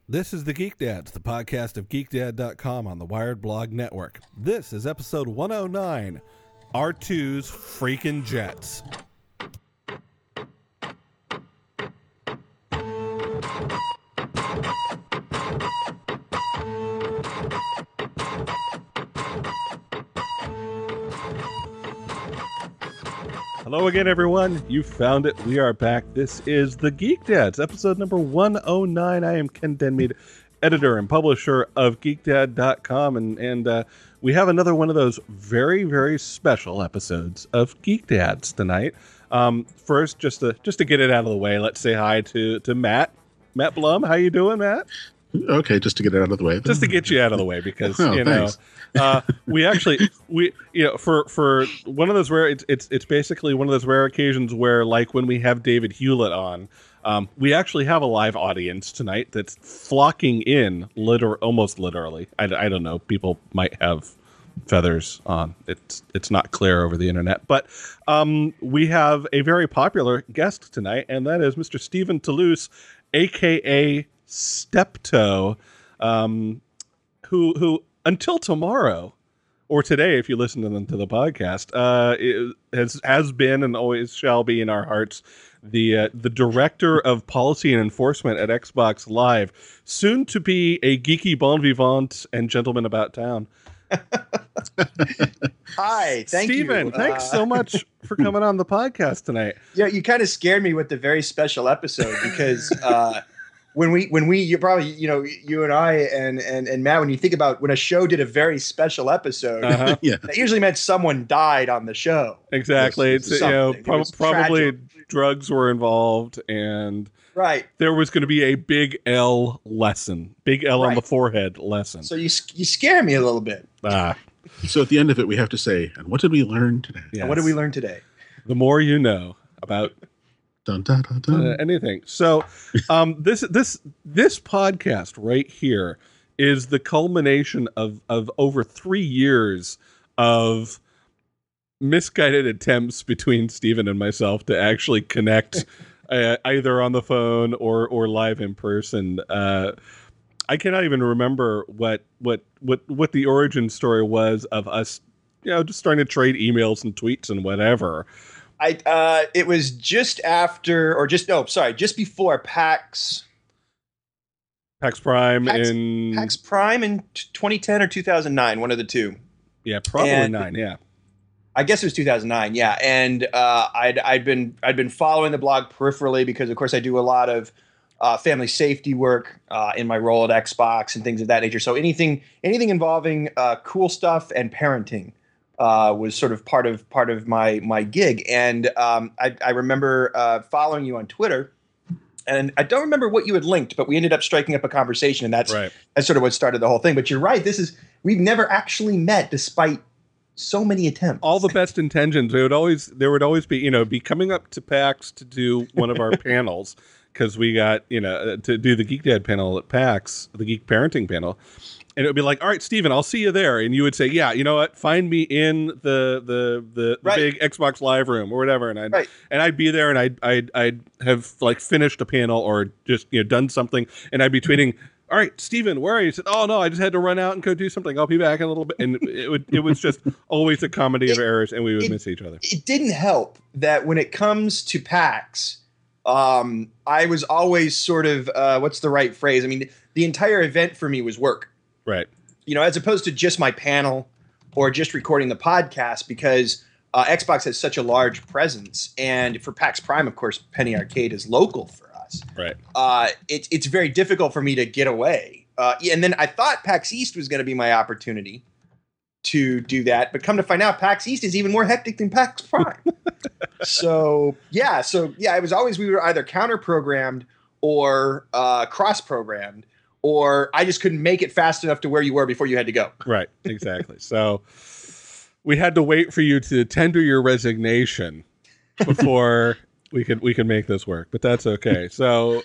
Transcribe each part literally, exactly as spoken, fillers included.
This is the Geek Dads, the podcast of geek dad dot com on the Wired Blog Network. This is episode one oh nine, R two's Freakin' Jets. Hello again, everyone. You found it. We are back. This is the Geek Dads, episode number one oh nine. I am Ken Denmead, editor and publisher of geek dad dot com, and and uh, we have another one of those very, very special episodes of Geek Dads tonight. Um, first, just to just to get it out of the way, let's say hi to to Matt. Matt Blum, how you doing, Matt? Okay, just to get it out of the way. Just to get you out of the way, because oh, you know, uh, we actually we you know for for one of those rare it's it's it's basically one of those rare occasions where, like when we have David Hewlett on, um, we actually have a live audience tonight that's flocking in, liter almost literally. I, I don't know. People might have feathers on. It's it's not clear over the internet, but um, we have a very popular guest tonight, and that is Mister Stephen Toulouse, aka Steptoe, um, who who until tomorrow or today, if you listen to them to the podcast, uh, it has has been and always shall be in our hearts the uh, the director of policy and enforcement at Xbox Live, soon to be a geeky bon vivant and gentleman about town. Hi, thank Steven, you. thanks uh, so much for coming on the podcast tonight. Yeah, you kind of scared me with the very special episode because uh, when we when we you probably you know you and I and and and Matt, when you think about when a show did a very special episode, Uh-huh. yeah, that usually meant someone died on the show. Exactly. Yes, It's you know something. It prob- was probably tragic. drugs were involved, and Right. there was going to be a big L lesson, big L on Right. the forehead lesson. So you you scare me a little bit. Ah, so at the end of it, we have to say, and what did we learn today? yes. And what did we learn today? The more you know about Dun, dun, dun, dun. uh, anything. So, um, this this this podcast right here is the culmination of of over three years of misguided attempts between Stephen and myself to actually connect, uh, either on the phone or or live in person. Uh, I cannot even remember what what what what the origin story was of us, you know, just starting to trade emails and tweets and whatever. I uh, it was just after, or just no, sorry, just before PAX PAX Prime PAX- in PAX Prime in t- twenty ten or two thousand nine, one of the two. yeah, probably and- nine. Yeah, I guess it was two thousand nine, yeah. And uh, I'd I'd been I'd been following the blog peripherally because, of course, I do a lot of uh, family safety work uh, in my role at Xbox and things of that nature. So anything anything involving uh, cool stuff and parenting uh, was sort of part of part of my my gig. And um, I, I remember uh, following you on Twitter. And I don't remember what you had linked, but we ended up striking up a conversation, and that's right. that's sort of what started the whole thing. But you're right; this is we've never actually met, despite so many attempts. All the best intentions. There would always there would always be you know be coming up to PAX to do one of our panels, because we got you know to do the Geek Dad panel at PAX, the Geek Parenting panel. And it would be like, all right, Steven, I'll see you there. And you would say, yeah, you know what? Find me in the the the, the Right. big Xbox Live room or whatever. And I'd Right. and I'd be there, and I'd I'd I'd have like finished a panel or just you know done something, and I'd be tweeting, all right, Steven, where are you? He said, oh no, I just had to run out and go do something. I'll be back in a little bit. And it would it was just always a comedy of It- errors, and we would it- miss each other. It didn't help that when it comes to PAX, um, I was always sort of uh, what's the right phrase? I mean, the entire event for me was work. Right. You know, as opposed to just my panel or just recording the podcast, because uh, Xbox has such a large presence, and for PAX Prime, of course, Penny Arcade is local for us. Right. Uh, it, it's very difficult for me to get away. Uh, yeah, and then I thought PAX East was going to be my opportunity to do that, but come to find out, PAX East is even more hectic than PAX Prime. so yeah, so yeah, it was always we were either counter programmed or uh, cross programmed, or I just couldn't make it fast enough to where you were before you had to go. Right. Exactly. So we had to wait for you to tender your resignation before we could we could make this work, but that's okay. So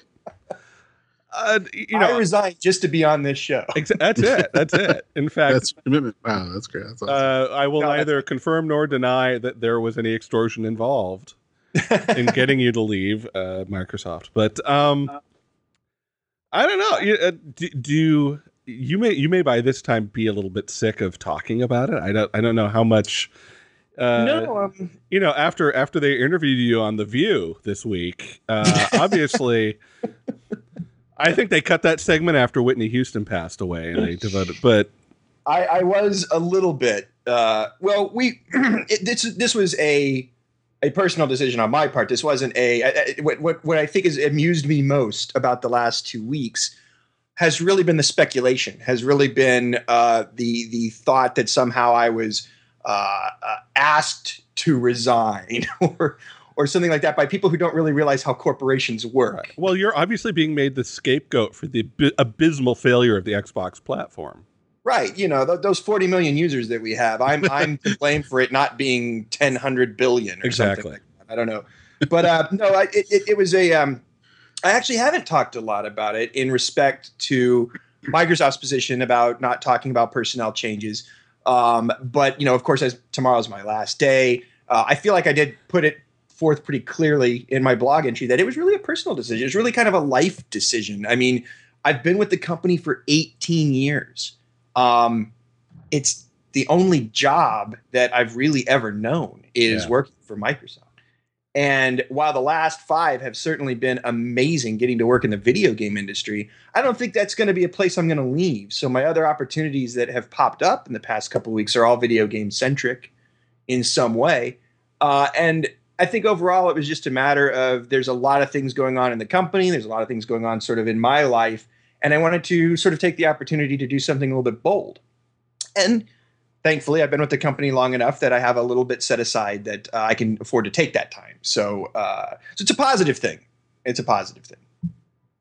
uh, you know, I resigned just to be on this show. exa- that's it. That's it. In fact, That's commitment. Wow, that's great. That's awesome. uh, I will No, that's- neither confirm nor deny that there was any extortion involved in getting you to leave uh, Microsoft. But um, I don't know. You, uh, do, do you may you may by this time be a little bit sick of talking about it. I don't I don't know how much. Uh, no, um, you know, after after they interviewed you on The View this week, uh, obviously, I think they cut that segment after Whitney Houston passed away, and they devoted. But I, I was a little bit. Uh, well, we it, this this was a a personal decision on my part. This wasn't a, a, a what, what what I think has amused me most about the last two weeks has really been the speculation. Has really been uh, the the thought that somehow I was uh, uh, asked to resign or or something like that by people who don't really realize how corporations work. Right. Well, you're obviously being made the scapegoat for the ab- abysmal failure of the Xbox platform. Right, you know th- those forty million users that we have. I'm I'm to blame for it not being ten hundred billion or Exactly. something. I don't know, but uh, no, I, it, it, it was a. Um, I actually haven't talked a lot about it in respect to Microsoft's position about not talking about personnel changes. Um, but you know, of course, as tomorrow's my last day, uh, I feel like I did put it forth pretty clearly in my blog entry that it was really a personal decision. It's really kind of a life decision. I mean, I've been with the company for eighteen years. Um, it's the only job that I've really ever known is Yeah. working for Microsoft. And while the last five have certainly been amazing getting to work in the video game industry, I don't think that's going to be a place I'm going to leave. So my other opportunities that have popped up in the past couple of weeks are all video game centric in some way. Uh, and I think overall it was just a matter of there's a lot of things going on in the company. There's a lot of things going on sort of in my life. And I wanted to sort of take the opportunity to do something a little bit bold. And thankfully, I've been with the company long enough that I have a little bit set aside that uh, I can afford to take that time. So, uh, so it's a positive thing. It's a positive thing.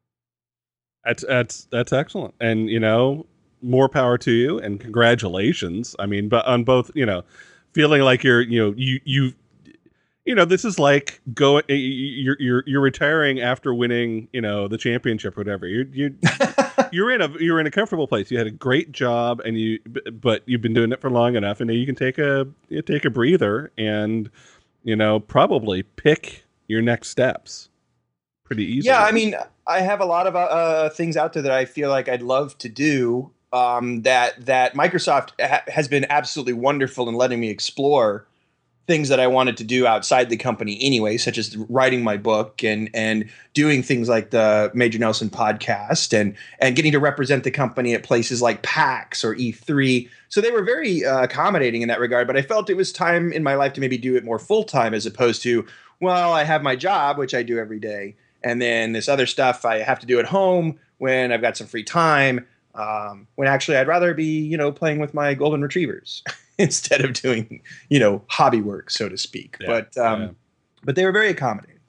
That's that's that's excellent, and you know, more power to you, and congratulations. I mean, but on both, you know, feeling like you're, you know, you you. You know, this is like going. You're you're you're retiring after winning, you know, the championship or whatever. You're you you're in a you're in a comfortable place. You had a great job, and you but you've been doing it for long enough, and now you can take a you take a breather, and you know, probably pick your next steps pretty easily. Yeah, I mean, I have a lot of uh, things out there that I feel like I'd love to do. Um, that that Microsoft ha- has been absolutely wonderful in letting me explore things that I wanted to do outside the company anyway, such as writing my book and and doing things like the Major Nelson podcast and and getting to represent the company at places like PAX or E three. So they were very uh, accommodating in that regard. But I felt it was time in my life to maybe do it more full time as opposed to, well, I have my job, which I do every day, and then this other stuff I have to do at home when I've got some free time. Um, when actually I'd rather be, you know, playing with my golden retrievers instead of doing, you know, hobby work, so to speak. Yeah, but um, yeah. but they were very accommodating.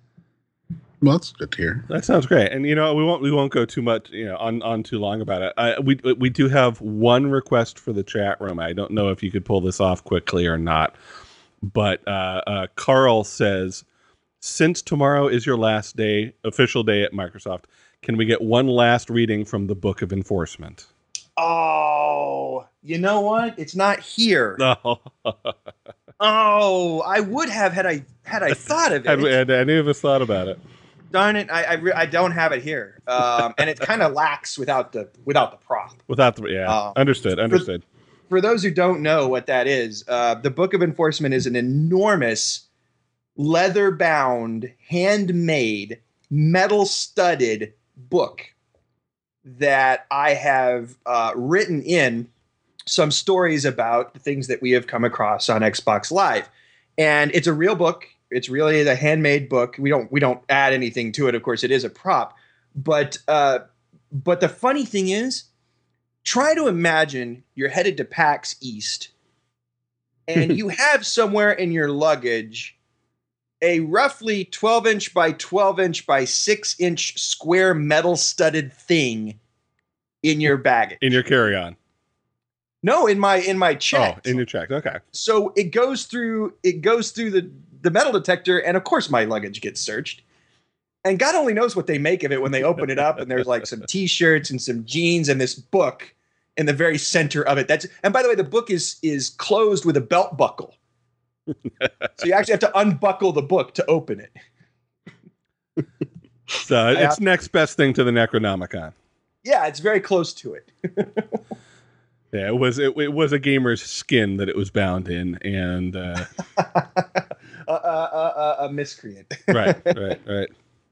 Well, that's good to hear. That sounds great, and you know, we won't we won't go too much, you know, on, on too long about it. I, we we do have one request for the chat room. I don't know if you could pull this off quickly or not, but uh, uh, Carl says, since tomorrow is your last day, official day at Microsoft, can we get one last reading from the Book of Enforcement? Oh, you know what? It's not here. No. Oh, I would have had I had I thought of it. had, had any of us thought about it? Darn it, I I, re- I don't have it here, um, and it kind of lacks without the without the prop. Without the yeah, Uh, understood, understood. For those who don't know what that is, uh, the Book of Enforcement is an enormous leather-bound, handmade, metal-studded book that I have uh, written in some stories about the things that we have come across on Xbox Live. And it's a real book. It's really a handmade book. We don't we don't add anything to it. Of course, it is a prop. But uh, but the funny thing is, try to imagine you're headed to PAX East and you have somewhere in your luggage a roughly twelve inch by twelve inch by six inch square metal studded thing in your baggage. In your carry-on. No, in my in my check. Oh, in your check. Okay. So it goes through it goes through the, the metal detector, and of course my luggage gets searched. And God only knows what they make of it when they open it up, and there's like some t-shirts and some jeans and this book in the very center of it. That's and by the way, the book is is closed with a belt buckle. So you actually have to unbuckle the book to open it. So it's have, next best thing to the Necronomicon. Yeah, it's very close to it. Yeah, it was it, it was a gamer's skin that it was bound in, and uh, a, a, a, a miscreant. right, right, right.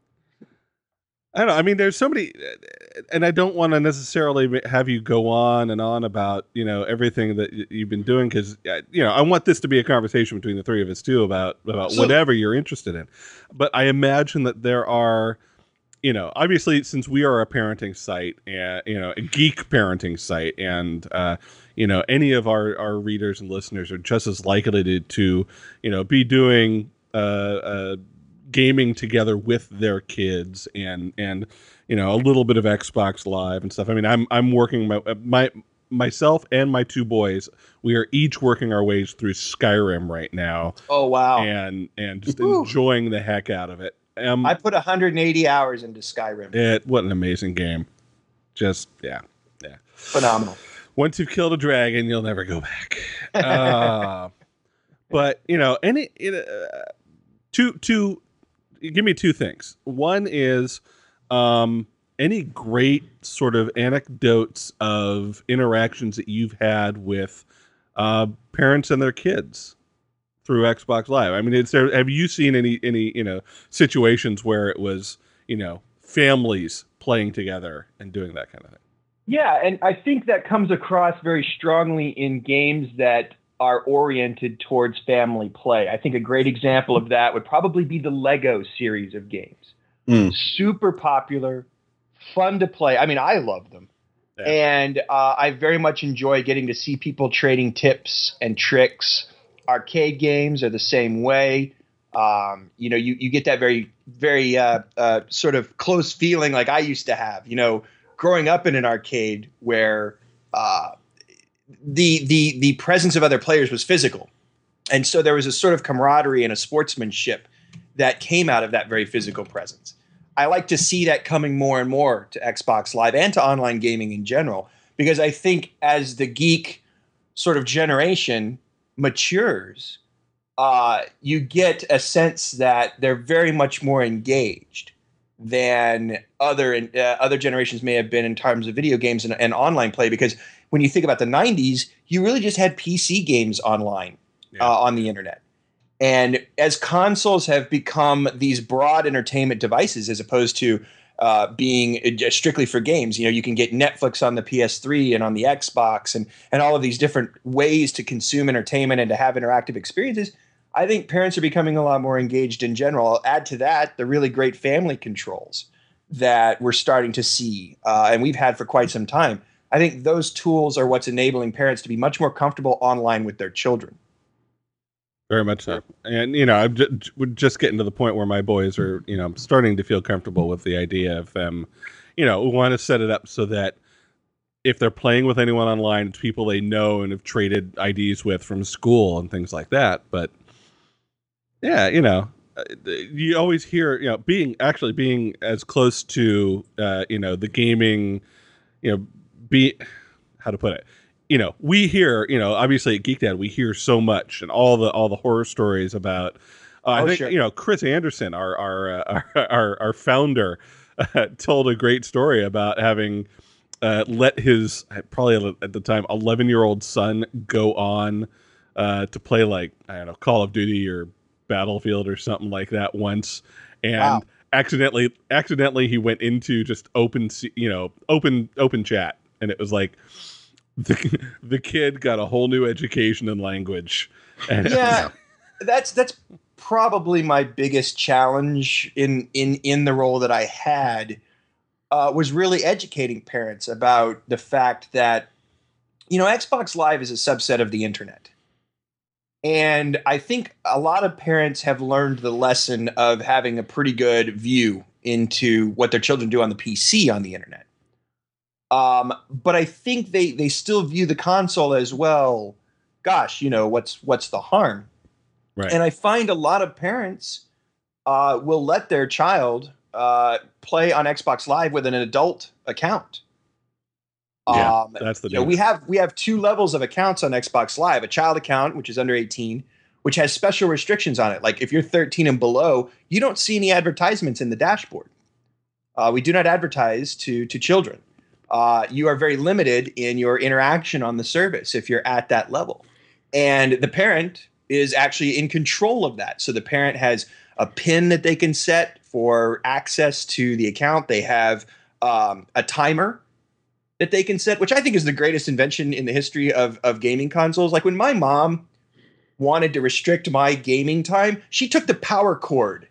I don't know. I mean, there's so many, and I don't want to necessarily have you go on and on about, you know, everything that you've been doing, because, you know, I want this to be a conversation between the three of us too about about So, whatever you're interested in. But I imagine that there are, you know, obviously, since we are a parenting site, and you know, a geek parenting site, and uh, you know, any of our our readers and listeners are just as likely to, to you know, be doing uh, uh gaming together with their kids, and and you know, a little bit of Xbox Live and stuff. I mean, I'm I'm working my my myself and my two boys. We are each working our ways through Skyrim right now. Oh wow! And and just Woo. enjoying the heck out of it. Um, I put one hundred eighty hours into Skyrim. It what an amazing game! Just yeah, yeah, phenomenal. Once you've killed a dragon, you'll never go back. Uh, but you know, any uh, two two. Give me two things. One is um, any great sort of anecdotes of interactions that you've had with uh, parents and their kids through Xbox Live. I mean, it's there, have you seen any any you know situations where it was, you know, families playing together and doing that kind of thing? Yeah, and I think that comes across very strongly in games that are oriented towards family play. I think a great example of that would probably be the Lego series of games. Mm. Super popular, fun to play. I mean, I love them. Yeah. And uh, I very much enjoy getting to see people trading tips and tricks. Arcade games are the same way. Um, you know, you, you get that very, very uh, uh, sort of close feeling like I used to have, you know, growing up in an arcade where uh, the the the presence of other players was physical. And so there was a sort of camaraderie and a sportsmanship that came out of that very physical presence. I like to see that coming more and more to Xbox Live and to online gaming in general, because I think as the geek sort of generation matures, uh, you get a sense that they're very much more engaged than other uh, other generations may have been in terms of video games and, and online play. Because when you think about the nineties, you really just had P C games online yeah. uh, on the internet. And as consoles have become these broad entertainment devices, as opposed to uh, being strictly for games, you know, you can get Netflix on the P S three and on the Xbox, and and all of these different ways to consume entertainment and to have interactive experiences. I think parents are becoming a lot more engaged in general. I'll add to that the really great family controls that we're starting to see, uh, and we've had for quite some time. I think those tools are what's enabling parents to be much more comfortable online with their children. Very much so. And, you know, I'm just, we're just getting to the point where my boys are, you know, starting to feel comfortable with the idea of them, you know, we want to set it up so that if they're playing with anyone online, it's people they know and have traded I Ds with from school and things like that. But, yeah, you know, you always hear, you know, being, actually being as close to, uh, you know, the gaming, you know, be, how to put it? You know, we hear, you know, obviously at Geek Dad, we hear so much and all the all the horror stories about. Uh, oh, I think sure. you know Chris Anderson, our our uh, our, our our founder, uh, told a great story about having uh, let his probably at the time eleven year old son go on uh, to play like I don't know Call of Duty or Battlefield or something like that once, and wow. accidentally accidentally he went into just open you know open open chat, and it was like. The, the kid got a whole new education and language. And yeah, that's that's probably my biggest challenge in in in the role that I had uh, was really educating parents about the fact that, you know, Xbox Live is a subset of the internet. And I think a lot of parents have learned the lesson of having a pretty good view into what their children do on the P C on the internet. Um, but I think they, they still view the console as, well, gosh, you know, what's what's the harm? Right. And I find a lot of parents uh, will let their child uh, play on Xbox Live with an adult account. Yeah, um, that's the you know, we have we have two levels of accounts on Xbox Live: a child account, which is under eighteen, which has special restrictions on it. Like if you're thirteen and below, you don't see any advertisements in the dashboard. Uh, we do not advertise to to children. Uh, you are very limited in your interaction on the service if you're at that level. And the parent is actually in control of that. So the parent has a PIN that they can set for access to the account. They have um, a timer that they can set, which I think is the greatest invention in the history of, of gaming consoles. Like when my mom wanted to restrict my gaming time, she took the power cord,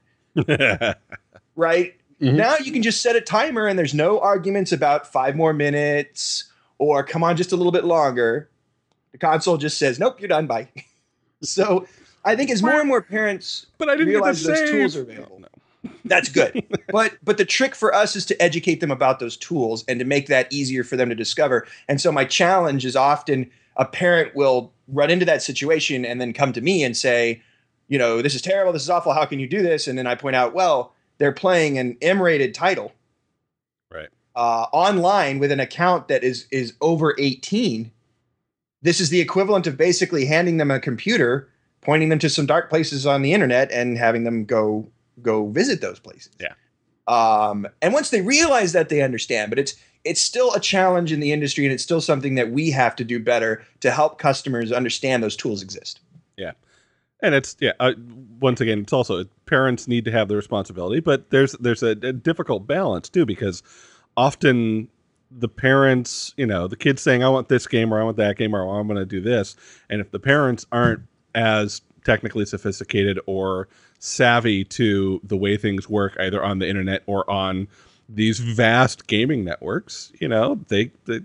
right? Mm-hmm. Now you can just set a timer and there's no arguments about five more minutes or come on just a little bit longer. The console just says, nope, you're done, bye. So I think as more and more parents but I didn't realize get to those save. tools are available, No, no. That's good. but but the trick for us is to educate them about those tools and to make that easier for them to discover. And so my challenge is often a parent will run into that situation and then come to me and say, you know, this is terrible, this is awful, how can you do this? And then I point out, well, they're playing an M-rated title, right? Uh, online with an account that is is over eighteen. This is the equivalent of basically handing them a computer, pointing them to some dark places on the internet, and having them go go visit those places. Yeah. Um, and once they realize that, they understand. But it's it's still a challenge in the industry, and it's still something that we have to do better to help customers understand those tools exist. Yeah. And it's, yeah, uh, once again, it's also parents need to have the responsibility, but there's there's a, a difficult balance too, because often the parents, you know, the kids saying, I want this game or I want that game or I'm going to do this. And if the parents aren't as technically sophisticated or savvy to the way things work, either on the internet or on these vast gaming networks, you know, they, they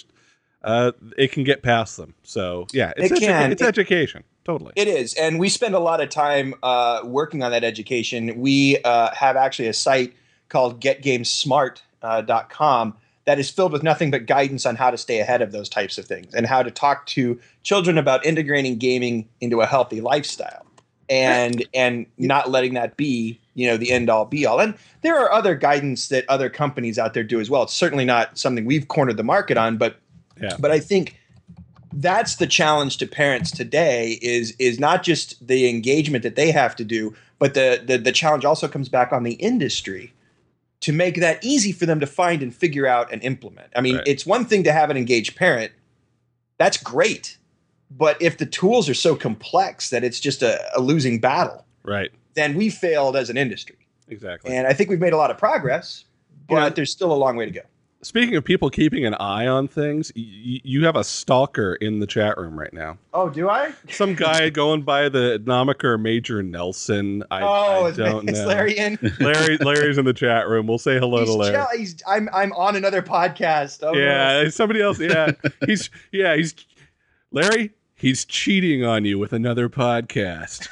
uh, it can get past them. So yeah, it's, it edu- can. it's it, education. Totally. It is. And we spend a lot of time uh, working on that education. We uh, have actually a site called get games smart dot com that is filled with nothing but guidance on how to stay ahead of those types of things and how to talk to children about integrating gaming into a healthy lifestyle and and not letting that be, you know, the end all be all. And there are other guidance that other companies out there do as well. It's certainly not something we've cornered the market on, but yeah. but I think that's the challenge to parents today is is not just the engagement that they have to do, but the the, the challenge also comes back on the industry to make that easy for them to find and figure out and implement. I mean, right. It's one thing to have an engaged parent. That's great. But if the tools are so complex that it's just a, a losing battle, right, then we failed as an industry. Exactly. And I think we've made a lot of progress, but yeah. there's still a long way to go. Speaking of people keeping an eye on things, y- you have a stalker in the chat room right now. Oh, do I? Some guy going by the moniker Major Nelson. I, oh, I is, don't is know. Larry in? Larry, Larry's in the chat room. We'll say hello he's to Larry. Chill, he's, I'm I'm on another podcast. Oh, yeah, no. somebody else. Yeah, he's yeah he's Larry. He's cheating on you with another podcast.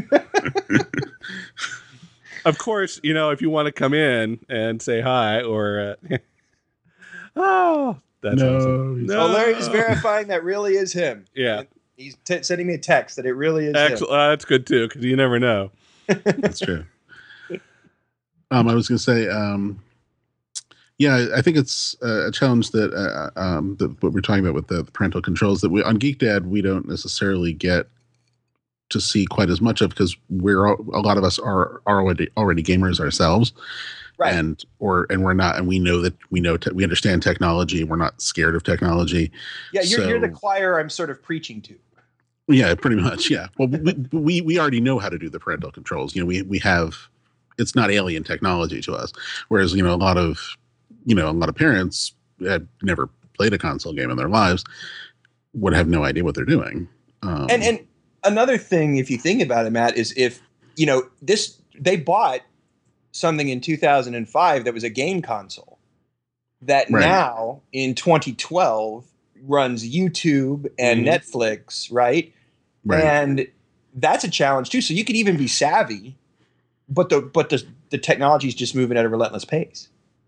Of course, you know, if you want to come in and say hi or. Uh, Oh, that's no, awesome. No. So Larry is verifying that really is him. Yeah. He's t- sending me a text that it really is Excellent. him. Uh, that's good too, because you never know. That's true. Um, I was going to say, um, yeah, I think it's a challenge that, uh, um, that what we're talking about with the, the parental controls that we on Geek Dad we don't necessarily get to see quite as much of because we're all, a lot of us are, are already already gamers ourselves. Right. And or and we're not, and we know that we know te- we understand technology. We're not scared of technology. Yeah, you're so, you're the choir I'm sort of preaching to. Yeah, pretty much. Yeah. Well, we, we we already know how to do the parental controls. You know, we we have. It's not alien technology to us. Whereas you know a lot of you know a lot of parents had never played a console game in their lives would have no idea what they're doing. Um, And and another thing, if you think about it, Matt, is if you know this, they bought something in two thousand five that was a game console that Right. now in twenty twelve runs YouTube and Mhm. Netflix, right? right. And that's a challenge too. So you could even be savvy, but the but the the technology is just moving at a relentless pace.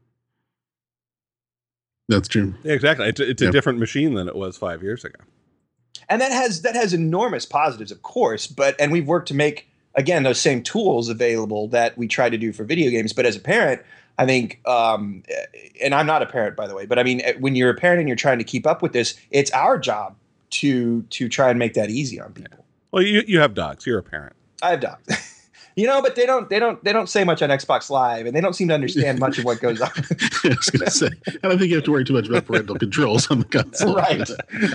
That's true. Yeah, exactly. It's, it's a Yeah. different machine than it was five years ago. And that has that has enormous positives, of course. But and we've worked to make again those same tools available that we try to do for video games. But as a parent, I think, um, and I'm not a parent, by the way, but I mean, when you're a parent and you're trying to keep up with this, it's our job to to try and make that easy on people. Well, you you have dogs. You're a parent. I have dogs. You know, but they don't they don't they don't say much on Xbox Live, and they don't seem to understand much of what goes on. I was going to say, I don't think you have to worry too much about parental controls on the console. Right.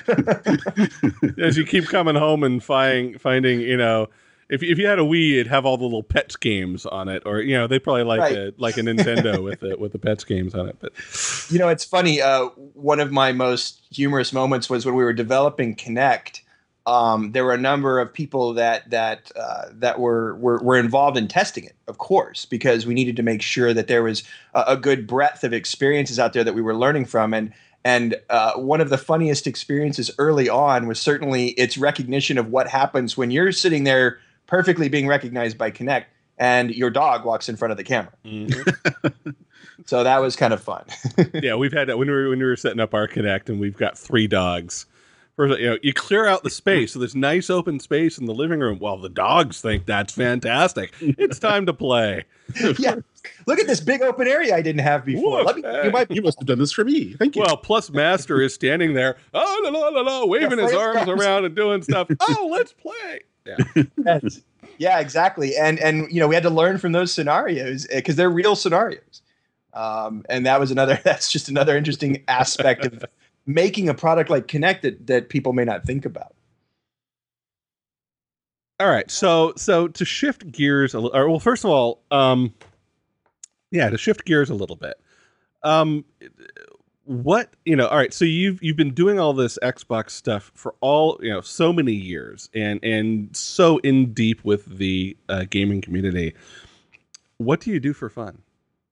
As you keep coming home and find, finding, you know, if if you had a Wii, it'd have all the little pets games on it, or you know, they probably like Right. a like a Nintendo with the with the pets games on it. But You know, it's funny. Uh, one of my most humorous moments was when we were developing Kinect. Um, there were a number of people that that uh, that were, were were involved in testing it, of course, because we needed to make sure that there was a, a good breadth of experiences out there that we were learning from. And and uh, one of the funniest experiences early on was certainly its recognition of what happens when you're sitting there perfectly being recognized by Kinect, and your dog walks in front of the camera. mm-hmm. So that was kind of fun. Yeah, we've had that when we were when we were setting up our Kinect, and we've got three dogs. First, you know, you clear out the space, so there's nice open space in the living room. Well, the dogs think that's fantastic. It's time to play. Yeah, look at this big open area I didn't have before. Look, Let me, hey. you might You must have done this for me. Thank you. Well, plus Master is standing there, oh, la, la, la, la, waving his Yeah, arms comes. around and doing stuff. Oh, let's play. Yeah. Yes. Yeah, exactly. And and you know, we had to learn from those scenarios because they're real scenarios. Um, and that was another. That's just another interesting aspect of making a product like Kinect that, that people may not think about. All right, so so to shift gears a little, well, first of all, um, yeah, to shift gears a little bit, um, what you know, all right, so you've you've been doing all this Xbox stuff for all you know so many years, and and so in deep with the uh, gaming community. What do you do for fun?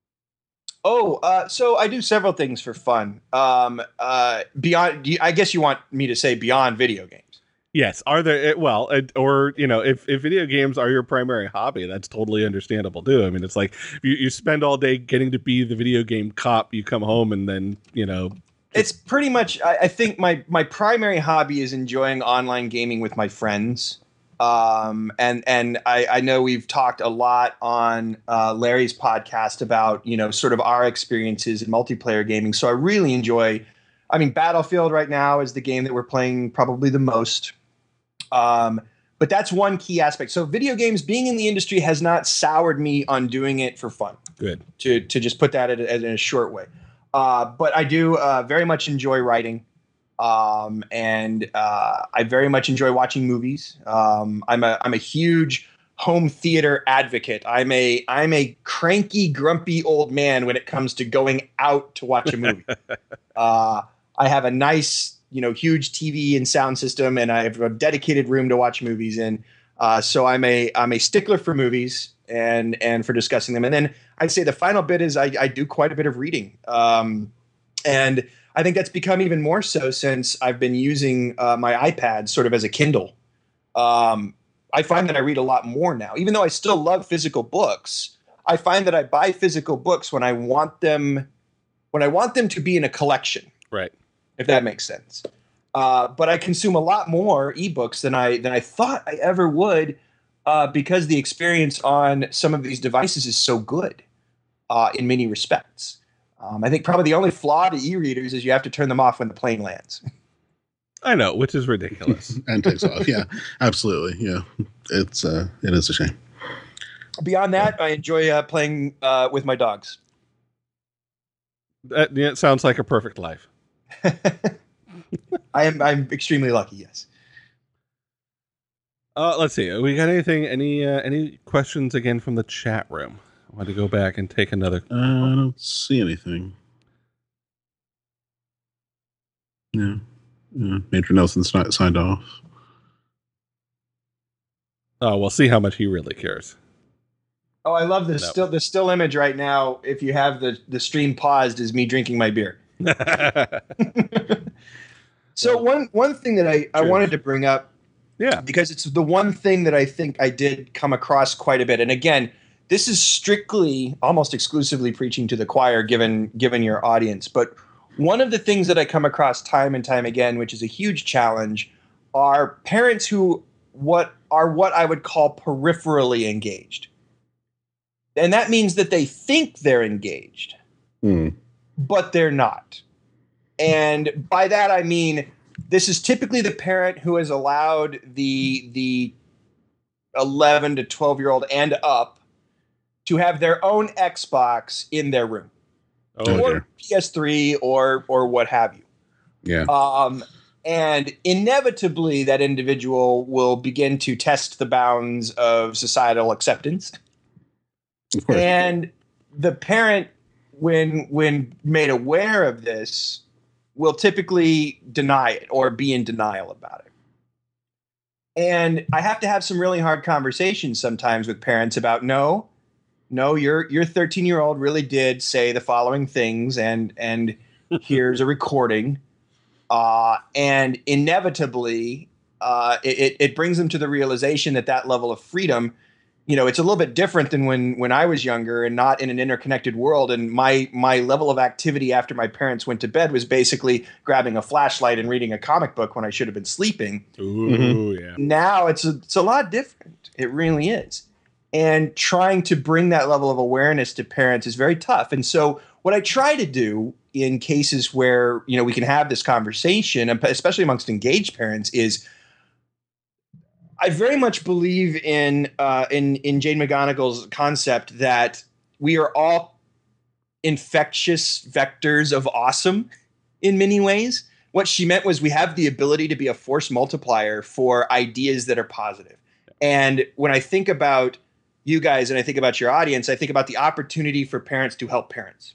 Oh, uh, so I do several things for fun. Um, uh, beyond, do you- I guess you want me to say beyond video games. Yes, are there well, uh, or you know, if, if video games are your primary hobby, that's totally understandable too. I mean, it's like you, you spend all day getting to be the video game cop. You come home and then you know, It's pretty much. I, I think my my primary hobby is enjoying online gaming with my friends. Um, and and I, I know we've talked a lot on uh, Larry's podcast about you know sort of our experiences in multiplayer gaming. So I really enjoy. I mean, Battlefield right now is the game that we're playing probably the most. Um, but that's one key aspect. So video games, being in the industry, has not soured me on doing it for fun. good. To to just put that in a, in a short way. Uh, but I do uh, very much enjoy writing. Um, and uh, I very much enjoy watching movies. Um, I'm a I'm a huge home theater advocate. I'm a I'm a cranky, grumpy old man when it comes to going out to watch a movie. uh, I have a nice, you know, huge T V and sound system, and I have a dedicated room to watch movies in. Uh, so I'm a I'm a stickler for movies and and for discussing them. And then I'd say the final bit is I, I do quite a bit of reading. Um, and I think that's become even more so since I've been using uh, my iPad sort of as a Kindle. Um, I find that I read a lot more now, even though I still love physical books. I find that I buy physical books when I want them, when I want them to be in a collection, Right. if that makes sense. Uh, but I consume a lot more ebooks than I than I thought I ever would, uh, because the experience on some of these devices is so good uh, in many respects. Um, I think probably the only flaw to e-readers is you have to turn them off when the plane lands. I know, which is ridiculous. And takes off. Yeah, absolutely. Yeah, it's uh, it is a shame. Beyond that, I enjoy uh, playing uh, with my dogs. That yeah, it sounds like a perfect life. I am I'm extremely lucky. Yes. Uh, let's see. We got anything? Any uh, any questions again from the chat room? I want to go back and take another. Uh, I don't see anything. Yeah, yeah. Major Nelson's not signed off. Oh, we'll see how much he really cares. Oh, I love the No. still the still image right now. If you have the the stream paused, is me drinking my beer. So one one thing that I, I Cheers. wanted to bring up, Yeah. because it's the one thing that I think I did come across quite a bit. And again, this is strictly, almost exclusively preaching to the choir, given given your audience. But one of the things that I come across time and time again, which is a huge challenge, are parents who what are what I would call peripherally engaged. And that means that they think they're engaged, Hmm. but they're not. And by that I mean this is typically the parent who has allowed the the eleven to twelve year old and up to have their own Xbox in their room, Oh, or dear. P S three, or or what have you. Yeah. Um, and inevitably, that individual will begin to test the bounds of societal acceptance. Of course. And the parent, when when made aware of this, will typically deny it or be in denial about it. And I have to have some really hard conversations sometimes with parents about no, no, your your thirteen year old really did say the following things, and and here's a recording. Uh, and inevitably, uh, it, it brings them to the realization that that level of freedom, you know, it's a little bit different than when when I was younger and not in an interconnected world. And my my level of activity after my parents went to bed was basically grabbing a flashlight and reading a comic book when I should have been sleeping. Ooh, Mhm. yeah. Now it's a, it's a lot different. It really is. And trying to bring that level of awareness to parents is very tough. And so what I try to do in cases where, you know, we can have this conversation, especially amongst engaged parents, is I very much believe in uh, in in Jane McGonigal's concept that we are all infectious vectors of awesome in many ways. What she meant was we have the ability to be a force multiplier for ideas that are positive. And when I think about you guys and I think about your audience, I think about the opportunity for parents to help parents.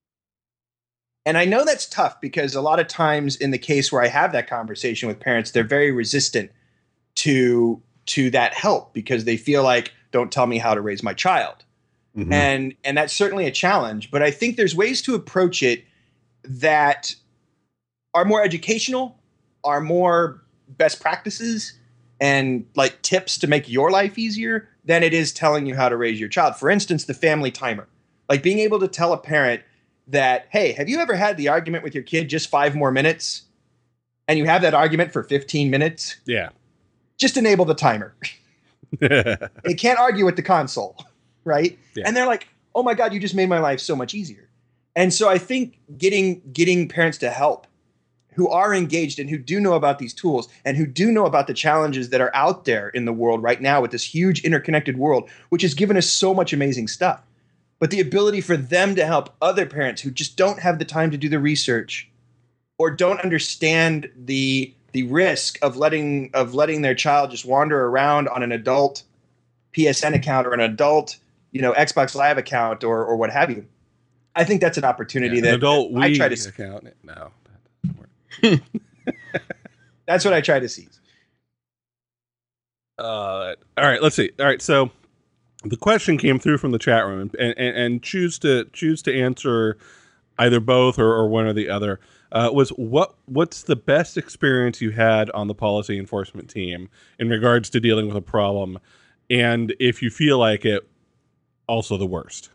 And I know that's tough because a lot of times in the case where I have that conversation with parents, they're very resistant to to that help because they feel like, don't tell me how to raise my child. Mhm. And and that's certainly a challenge. But I think there's ways to approach it that are more educational, are more best practices, and like tips to make your life easier than it is telling you how to raise your child. For instance, the family timer. Like being able to tell a parent that, hey, have you ever had the argument with your kid just five more minutes? And you have that argument for fifteen minutes? Yeah. Just enable the timer. They can't argue with the console, right? Yeah. And they're like, oh my God, you just made my life so much easier. And so I think getting getting parents to help who are engaged and who do know about these tools and who do know about the challenges that are out there in the world right now with this huge interconnected world, which has given us so much amazing stuff. But the ability for them to help other parents who just don't have the time to do the research or don't understand the the risk of letting of letting their child just wander around on an adult P S N account or an adult, you know, Xbox Live account or or what have you. I think that's an opportunity Yeah, that an adult I Wii try to account. No, that doesn't work. that's what I try to seize. Uh, all right, let's see. All right, so the question came through from the chat room, and, and, and choose to choose to answer either both or, or one or the other. Uh, was what what's the best experience you had on the policy enforcement team in regards to dealing with a problem, and if you feel like it, also the worst.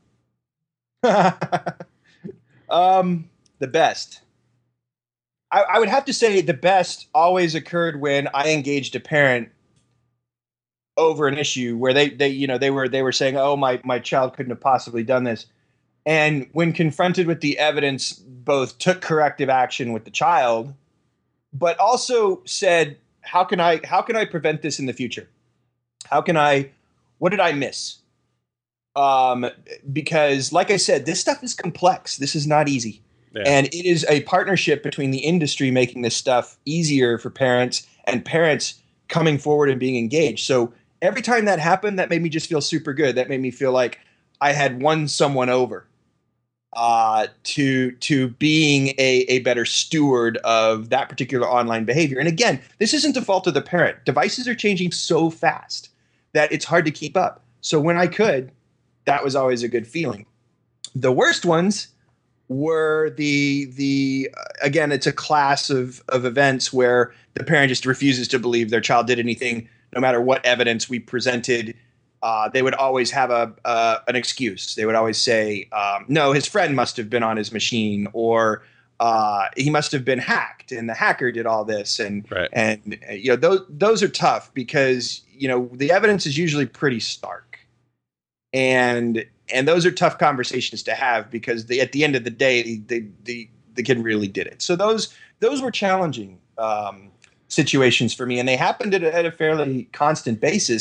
um, the best. I, I would have to say the best always occurred when I engaged a parent over an issue where they, they you know they were they were saying, oh, my my child couldn't have possibly done this, and when confronted with the evidence, both took corrective action with the child, but also said, how can I how can I prevent this in the future? How can I? What did I miss? Um, because, like I said, this stuff is complex. This is not easy. Yeah. And it is a partnership between the industry making this stuff easier for parents and parents coming forward and being engaged. So every time that happened, that made me just feel super good. That made me feel like I had won someone over uh, to to being a, a better steward of that particular online behavior. And again, this isn't the fault of the parent. Devices are changing so fast that it's hard to keep up. So when I could, that was always a good feeling. The worst ones were the the uh, again, it's a class of of events where the parent just refuses to believe their child did anything, no matter what evidence we presented. Uh, they would always have a uh, an excuse. They would always say, um, "No, his friend must have been on his machine," or uh, "He must have been hacked, and the hacker did all this." And Right. and uh, you know those those are tough because you know the evidence is usually pretty stark, and and those are tough conversations to have because they, at the end of the day, the the the kid really did it. So those those were challenging um, situations for me, and they happened at a, at a fairly constant basis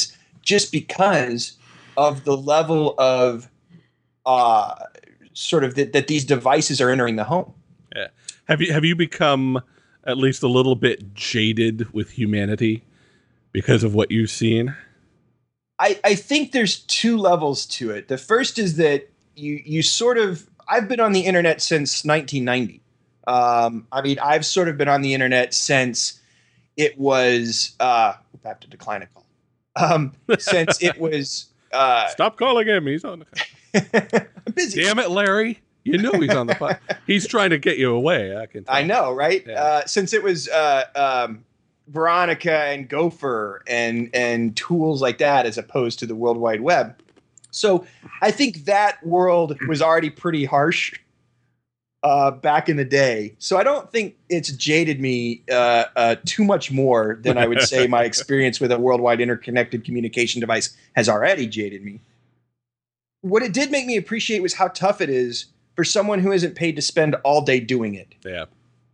just because of the level of uh, sort of that, that these devices are entering the home. Yeah. Have you have you become at least a little bit jaded with humanity because of what you've seen? I, I think there's two levels to it. The first is that you you sort of I've been on the internet since nineteen ninety. Um, I mean, I've sort of been on the internet since it was. Uh, I have to decline a call. Um, since it was. Uh, Stop calling him. He's on the. I'm busy. Damn it, Larry! You know he's on the phone. He's trying to get you away. I can. Tell. I know, right? Yeah. Uh, since it was uh, um, Veronica and Gopher and and tools like that, as opposed to the World Wide Web. So I think that world was already pretty harsh uh, back in the day. So I don't think it's jaded me uh, uh, too much more than I would say my experience with a worldwide interconnected communication device has already jaded me. What it did make me appreciate was how tough it is for someone who isn't paid to spend all day doing it. Yeah.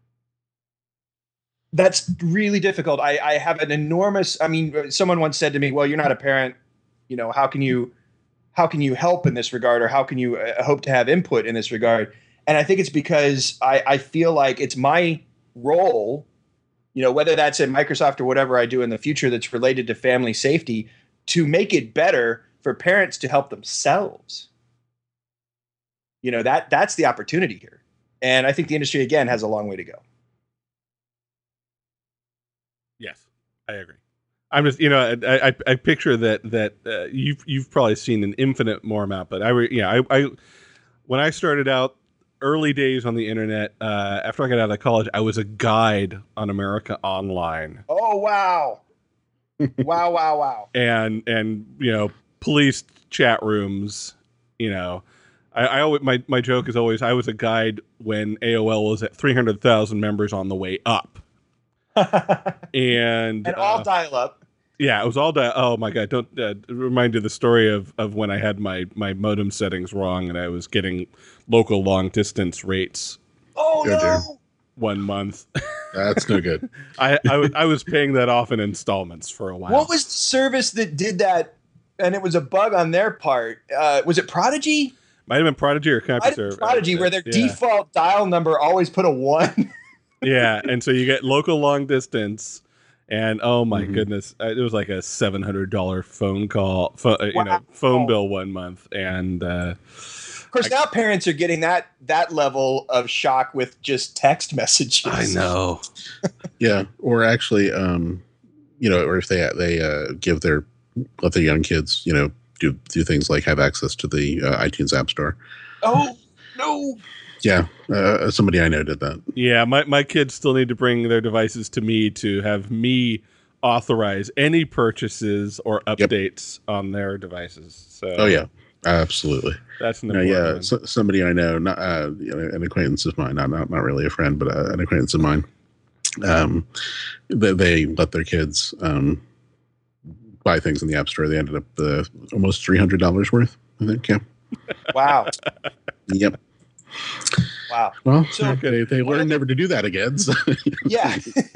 That's really difficult. I, I have an enormous, I mean, someone once said to me, well, you're not a parent. You know, how can you, how can you help in this regard? Or how can you uh, hope to have input in this regard? And I think it's because I, I feel like it's my role, you know, whether that's at Microsoft or whatever I do in the future that's related to family safety, to make it better for parents to help themselves. You know, that that's the opportunity here. And I think the industry, again, has a long way to go. Yes, I agree. I'm just, you know, I I, I picture that that uh, you've you've probably seen an infinite more amount, but I, re, yeah, I, I when I started out early days on the internet, uh, after I got out of college, I was a guide on America Online. Oh wow, wow, wow, wow, and and you know, police chat rooms. You know, I, I always my my joke is always I was a guide when A O L was at three hundred thousand members on the way up. and and all uh, dial up. Yeah, it was all dial. Oh my god! Don't uh, remind you of the story of, of when I had my, my modem settings wrong and I was getting local long distance rates. Oh Go, no! dear. One month. That's no good. I, I, w- I was paying that off in installments for a while. What was the service that did that? And it was a bug on their part. Uh, was it Prodigy? Might have been Prodigy or Might have been CompuServe. Prodigy, Uh, where their yeah. default dial number always put a one. Yeah, and so you get local long distance, and oh my Mhm. goodness, uh, it was like a seven hundred dollar phone call, pho- uh, you know, Wow. phone bill one month, and uh, Of course, now parents are getting that that level of shock with just text messages. I know. Yeah, or actually, um, you know, or if they they uh, give their let their young kids, you know, do do things like have access to the uh, iTunes App Store. Oh no! Yeah, uh, somebody I know did that. Yeah, my my kids still need to bring their devices to me to have me authorize any purchases or updates on their devices. So, Oh yeah, absolutely. that's an No, important yeah, one. so, somebody I know, not uh, you know, an acquaintance of mine, not not not really a friend, but uh, an acquaintance of mine. Um, they, they let their kids um buy things in the App Store. They ended up uh, almost three hundred dollars worth, I think. Yeah. Wow! Yep. Wow! Well, So- they, they one of learn the- never to do that again. So. Yeah.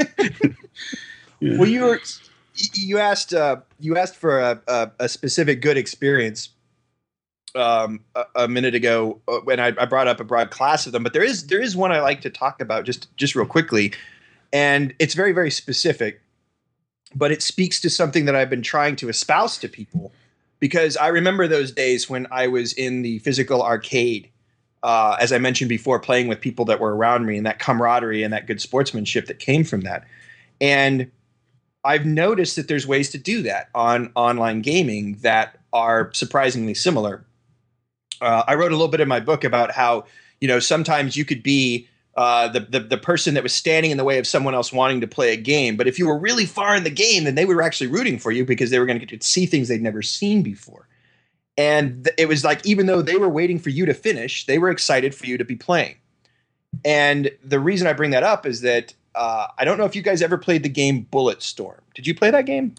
Yeah. Well, you were you asked uh, you asked for a, a, a specific good experience um, a, a minute ago uh, when I, I brought up a broad class of them, but there is there is one I like to talk about just just real quickly, and it's very very specific, but it speaks to something that I've been trying to espouse to people because I remember those days when I was in the physical arcade. Uh, as I mentioned before, playing with people that were around me and that camaraderie and that good sportsmanship that came from that. And I've noticed that there's ways to do that on online gaming that are surprisingly similar. Uh, I wrote a little bit in my book about how, you know, sometimes you could be uh, the, the the person that was standing in the way of someone else wanting to play a game. But if you were really far in the game, then they were actually rooting for you because they were going to get to see things they'd never seen before. And th- it was like, even though they were waiting for you to finish, they were excited for you to be playing. And the reason I bring that up is that uh, I don't know if you guys ever played the game Bulletstorm. Did you play that game?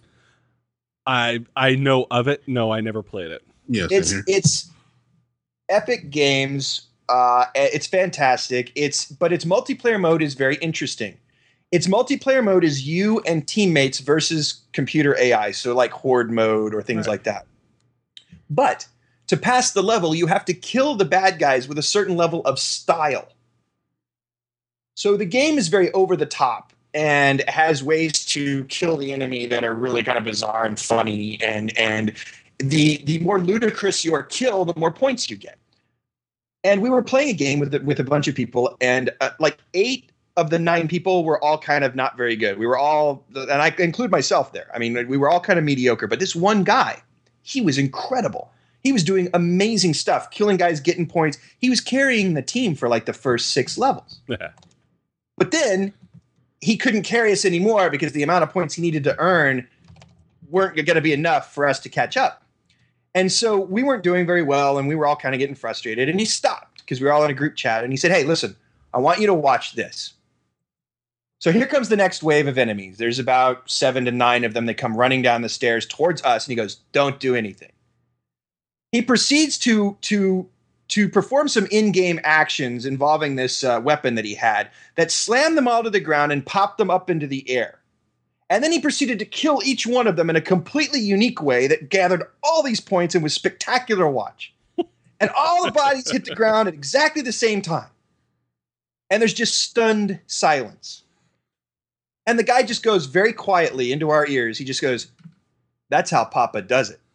I I know of it. No, I never played it. Yes. It's it's Epic Games. Uh, it's fantastic. It's but its multiplayer mode is very interesting. its multiplayer mode is you and teammates versus computer A I, so like horde mode or things Right. like that. But to pass the level, you have to kill the bad guys with a certain level of style. So the game is very over the top and has ways to kill the enemy that are really kind of bizarre and funny. And and the the more ludicrous your kill, the more points you get. And we were playing a game with with a bunch of people, and uh, like eight of the nine people were all kind of not very good. We were all, and I include myself there. I mean, we were all kind of mediocre. But this one guy, he was incredible. He was doing amazing stuff, killing guys, getting points. He was carrying the team for like the first six levels. Yeah. But then he couldn't carry us anymore because the amount of points he needed to earn weren't going to be enough for us to catch up. And so we weren't doing very well, and we were all kind of getting frustrated. And he stopped because we were all in a group chat. And he said, hey, listen, I want you to watch this. So here comes the next wave of enemies. There's about seven to nine of them that come running down the stairs towards us. And he goes, don't do anything. He proceeds to, to, to perform some in-game actions involving this uh, weapon that he had that slammed them all to the ground and popped them up into the air. And then he proceeded to kill each one of them in a completely unique way that gathered all these points and was spectacular to watch. And all the bodies hit the ground at exactly the same time. And there's just stunned silence. And the guy just goes very quietly into our ears. He just goes, that's how Papa does it.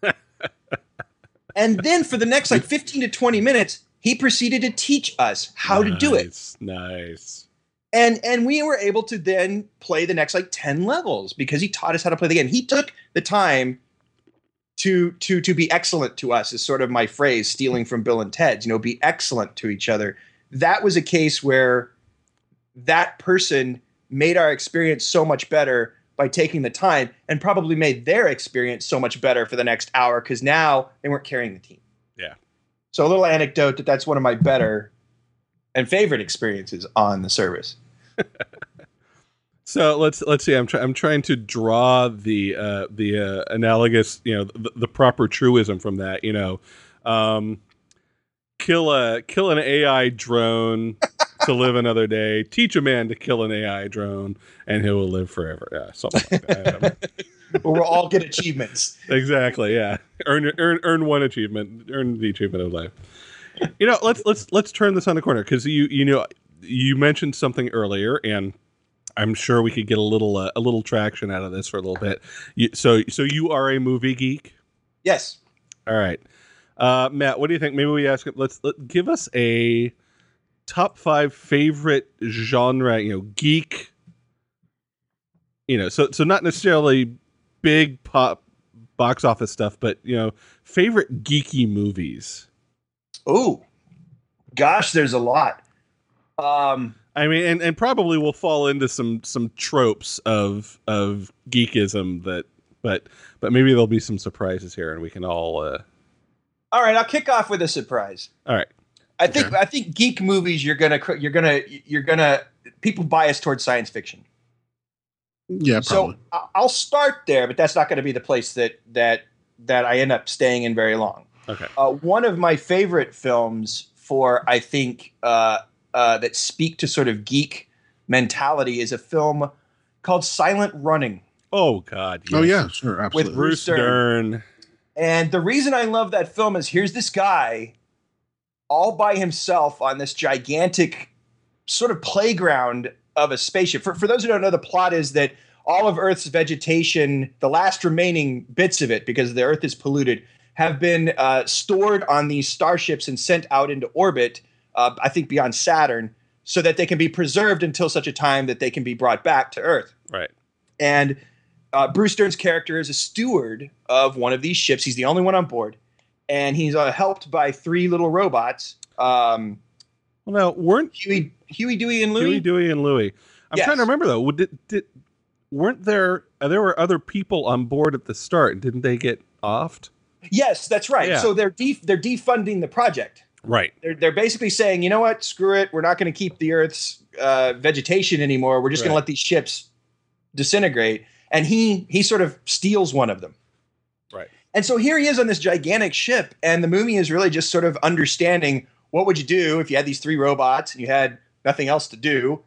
And then for the next like fifteen to twenty minutes, he proceeded to teach us how nice, to do it. Nice. And and we were able to then play the next like ten levels because he taught us how to play the game. He took the time to to to be excellent to us, is sort of my phrase, stealing from Bill and Ted's, you know, be excellent to each other. That was a case where that person made our experience so much better by taking the time, and probably made their experience so much better for the next hour because now they weren't carrying the team. Yeah. So a little anecdote that that's one of my better and favorite experiences on the service. So let's let's see. I'm trying. I'm trying to draw the uh, the uh, analogous, you know, the, the proper truism from that. You know, um, kill a kill an A I drone to live another day. Teach a man to kill an A I drone, and he will live forever. Yeah, something like that. But we'll all get achievements. Exactly. Yeah. Earn earn earn one achievement. Earn the achievement of life. You know, let's let's let's turn this on the corner because you you know you mentioned something earlier, and I'm sure we could get a little uh, a little traction out of this for a little bit. You, so so you are a movie geek. Yes. All right, uh, Matt. What do you think? Maybe we ask. Let's let, give us a top five favorite genre. You know, geek. You know, so so not necessarily big pop box office stuff, but you know, favorite geeky movies. Oh, gosh, there's a lot. Um, I mean, and, and probably we'll fall into some some tropes of of geekism that, but but maybe there'll be some surprises here, and we can all. Uh... All right, I'll kick off with a surprise. All right, I think Okay. I think geek movies you're gonna cr- you're gonna you're gonna people bias towards science fiction. Yeah, probably. So I- I'll start there, but that's not going to be the place that that that I end up staying in very long. okay, Uh, one of my favorite films for I think uh, uh, that speak to sort of geek mentality is a film called Silent Running. oh God, Oh yes. yeah, sure, absolutely. Bruce Bruce Dern. Dern. And the reason I love that film is here's this guy all by himself on this gigantic sort of playground of a spaceship. For, for those who don't know, the plot is that all of Earth's vegetation, the last remaining bits of it, because the Earth is polluted, have been uh, stored on these starships and sent out into orbit, uh, I think beyond Saturn, so that they can be preserved until such a time that they can be brought back to Earth. Right. And uh, Bruce Dern's character is a steward of one of these ships. He's the only one on board. And he's uh, helped by three little robots, um, Well, now weren't Huey, Huey, Dewey, and Louie. Huey, Dewey, and Louie? I'm Yes. trying to remember though. Did, did weren't there? Uh, there were other people on board at the start. Didn't they get offed? Yes, that's right. Yeah. So they're def- they're defunding the project. Right. They're they're basically saying, you know what, screw it. We're not going to keep the Earth's uh, vegetation anymore. We're just going Right. to let these ships disintegrate. And he he sort of steals one of them. Right. And so here he is on this gigantic ship, and the movie is really just sort of understanding what would you do if you had these three robots and you had nothing else to do.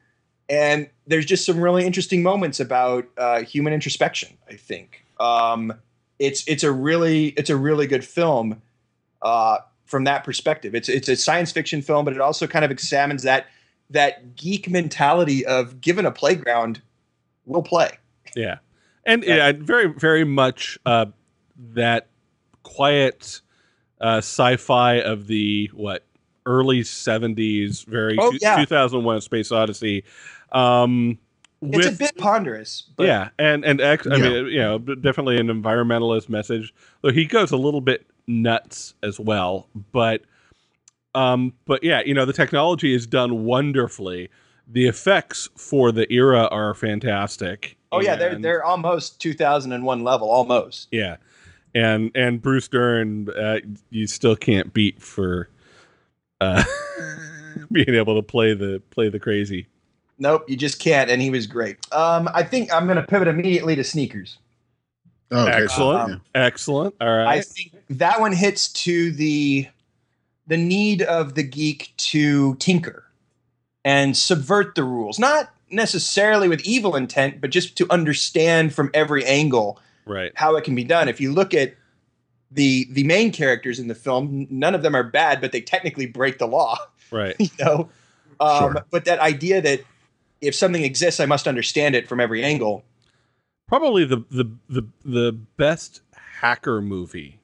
and there's just some really interesting moments about uh, human introspection. I think um, it's it's a really it's a really good film uh, from that perspective. It's it's a science fiction film, but it also kind of examines that that geek mentality of given a playground, we'll play. Yeah, and yeah, very very much uh, that quiet uh, sci-fi of the what early seventies, very oh, two, yeah. two thousand one: Space Odyssey. Um, it's with, a bit ponderous, but yeah, and and ex, I Yeah. mean, you know, definitely an environmentalist message. Though he goes a little bit nuts as well, but um, but yeah, you know, the technology is done wonderfully. The effects for the era are fantastic. oh yeah, they're and- they're almost two thousand one level, almost. yeah, and and Bruce Dern, uh, you still can't beat for uh, being able to play the play the crazy. Nope, you just can't, and he was great. Um, I think I'm going to pivot immediately to Sneakers. Oh, okay. Excellent, Um, excellent. All right, I think that one hits to the the need of the geek to tinker and subvert the rules, not necessarily with evil intent, but just to understand from every angle right. how it can be done. If you look at the the main characters in the film, none of them are bad, but they technically break the law. Right. You know, um, Sure. but that idea that if something exists, I must understand it from every angle. Probably the the the the best hacker movie.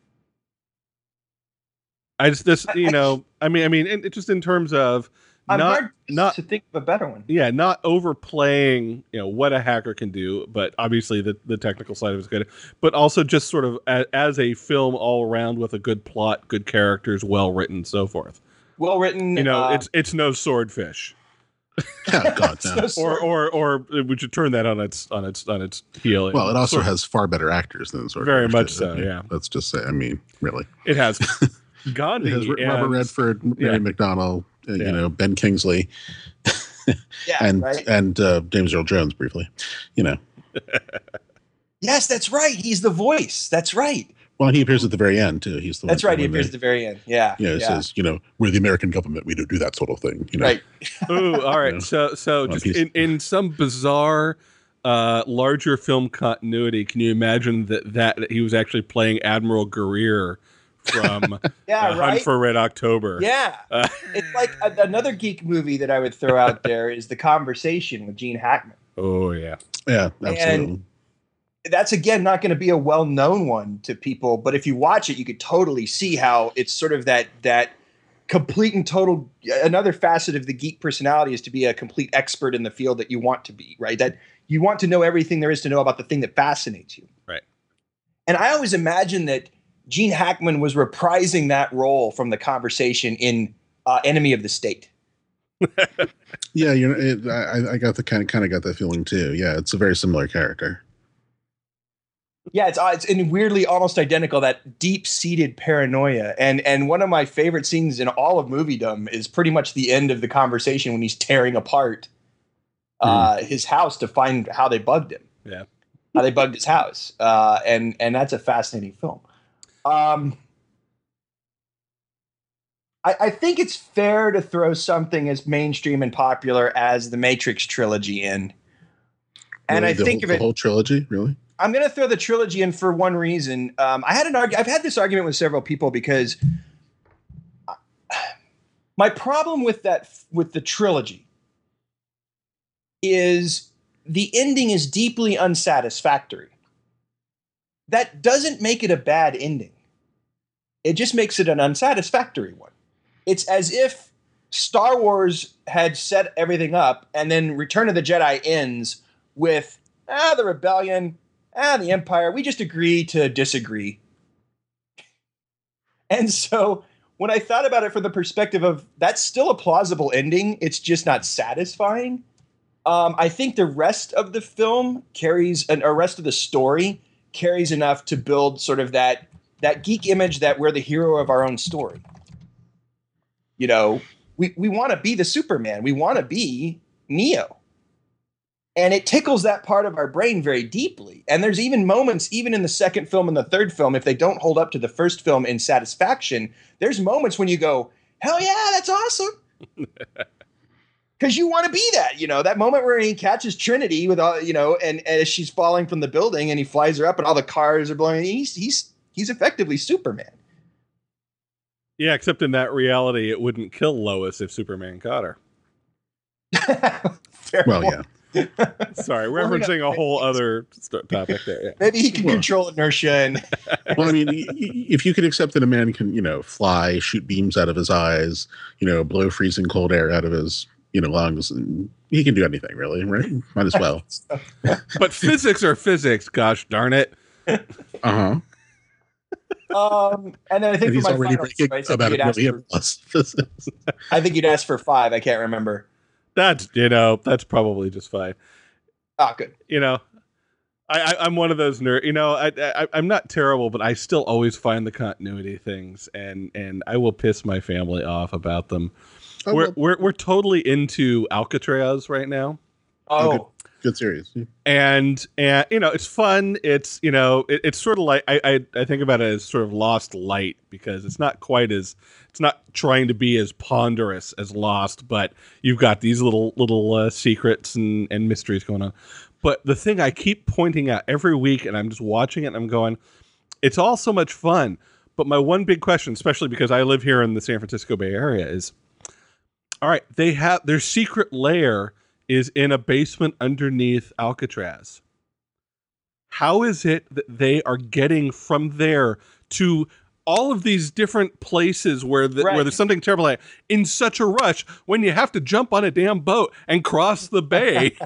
I just this you I- know I mean I mean it, it just in terms of I'm not hard not to think of a better one. yeah not overplaying you know what a hacker can do, but obviously the the technical side of it is good, but also just sort of a, as a film all around with a good plot, good characters, well written, so forth. Well written. You know, uh, it's it's no Swordfish. Oh, God, no. no Or sword. or or we should turn that on its on its on its heel. Well, it also Sword- has far better actors than Swordfish. Very much too. so, yeah. Let's just say, I mean, really. it has Gandhi It has R- Robert and- Redford, Mary yeah. McDonnell, uh, Yeah. you know, Ben Kingsley, yeah, and right. and uh, James Earl Jones briefly. You know, Yes, that's right. He's the voice. That's right. well, he appears at the very end too. He's the That's one, right. He when appears they- at the very end. Yeah. Yeah, it yeah. says, you know, we're the American government. We don't do that sort of thing. You know, Right. Ooh, all right. Yeah. So, so One just piece. in, in some bizarre, uh, larger film continuity, can you imagine that, that that he was actually playing Admiral Guerrier from Yeah. uh, right. Hunt for Red October? yeah. Uh, It's like a, another geek movie that I would throw out there is The Conversation with Gene Hackman. oh yeah. yeah, absolutely. That's again not going to be a well-known one to people, but if you watch it, you could totally see how it's sort of that that complete and total. Another facet of the geek personality is to be a complete expert in the field that you want to be, right? That you want to know everything there is to know about the thing that fascinates you, Right. And I always imagine that Gene Hackman was reprising that role from The Conversation in uh, Enemy of the State. Yeah, you know, it, I, I got the kind of kind of got that feeling too. Yeah, it's a very similar character. Yeah, it's uh, it's and weirdly almost identical. That deep-seated paranoia, and and one of my favorite scenes in all of moviedom is pretty much the end of The Conversation when he's tearing apart uh, his house to find how they bugged him. Yeah. How they bugged his house, uh, and and that's a fascinating film. Um, I, I think it's fair to throw something as mainstream and popular as the Matrix trilogy in, and Really, I the think whole, of it. the whole trilogy, really. I'm going to throw the trilogy in for one reason. Um, I had an arg- I've had this argument with several people because my problem with that with the trilogy is the ending is deeply unsatisfactory. That doesn't make it a bad ending. It just makes it an unsatisfactory one. It's as if Star Wars had set everything up and then Return of the Jedi ends with ah the rebellion. Ah, the Empire, we just agree to disagree. And so when I thought about it from the perspective of that's still a plausible ending, it's just not satisfying. Um, I think the rest of the film carries, an, or rest of the story carries enough to build sort of that that geek image that we're the hero of our own story. You know, we, we want to be the Superman. We want to be Neo. And it tickles that part of our brain very deeply. And there's even moments, even in the second film and the third film, if they don't hold up to the first film in satisfaction, there's moments when you go, hell yeah, that's awesome. Because because you want to be that, you know, that moment where he catches Trinity with all, you know, and, and as she's falling from the building and he flies her up and all the cars are blowing. He's he's he's effectively Superman. Yeah, except in that reality, it wouldn't kill Lois if Superman caught her. Well, yeah. Sorry, Well, referencing yeah. a whole other st- topic there. Yeah. Maybe he can Well. control inertia and Well, I mean, y- y- if you can accept that a man can, you know, fly, shoot beams out of his eyes, you know, blow freezing cold air out of his, you know, lungs, and he can do anything, really, right? Might as well. But physics are physics, gosh darn it. Uh huh. um and then I think And for he's my already final breaking choice, I about think a you'd ask million for- plus physics. I think you'd ask for five. I can't remember. That's, you know, that's probably just fine. Ah, good. You know, I, I, I'm one of those nerd. You know, I, I, I'm not terrible, but I still always find the continuity things, and, and I will piss my family off about them. Oh, we're, well, we're we're totally into Alcatraz right now. Oh, good. Good series. Yeah. And and you know, it's fun. It's, you know, it, it's sort of like I, I I think about it as sort of Lost Light, because it's not quite as, it's not trying to be as ponderous as Lost, but you've got these little little uh, secrets and and mysteries going on. But the thing I keep pointing out every week, and I'm just watching it and I'm going, it's all so much fun. But my one big question, especially because I live here in the San Francisco Bay Area, is, all right, they have their secret lair is in a basement underneath Alcatraz. How is it that they are getting from there to all of these different places where the, Right. where there's something terrible like, in such a rush when you have to jump on a damn boat and cross the bay,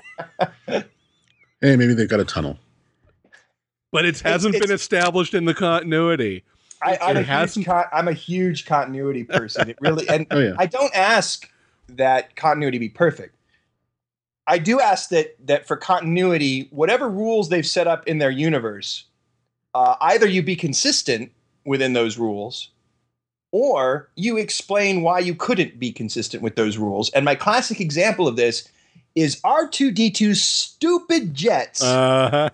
Hey, maybe they've got a tunnel. but it hasn't it's- been established in the continuity. I, I'm, It a hasn't- huge con- I'm a huge continuity person. It really, and Oh, yeah. I don't ask that continuity be perfect. I do ask that that for continuity, whatever rules they've set up in their universe, uh, either you be consistent within those rules, or you explain why you couldn't be consistent with those rules. And my classic example of this is R two D two's stupid jets Uh-huh.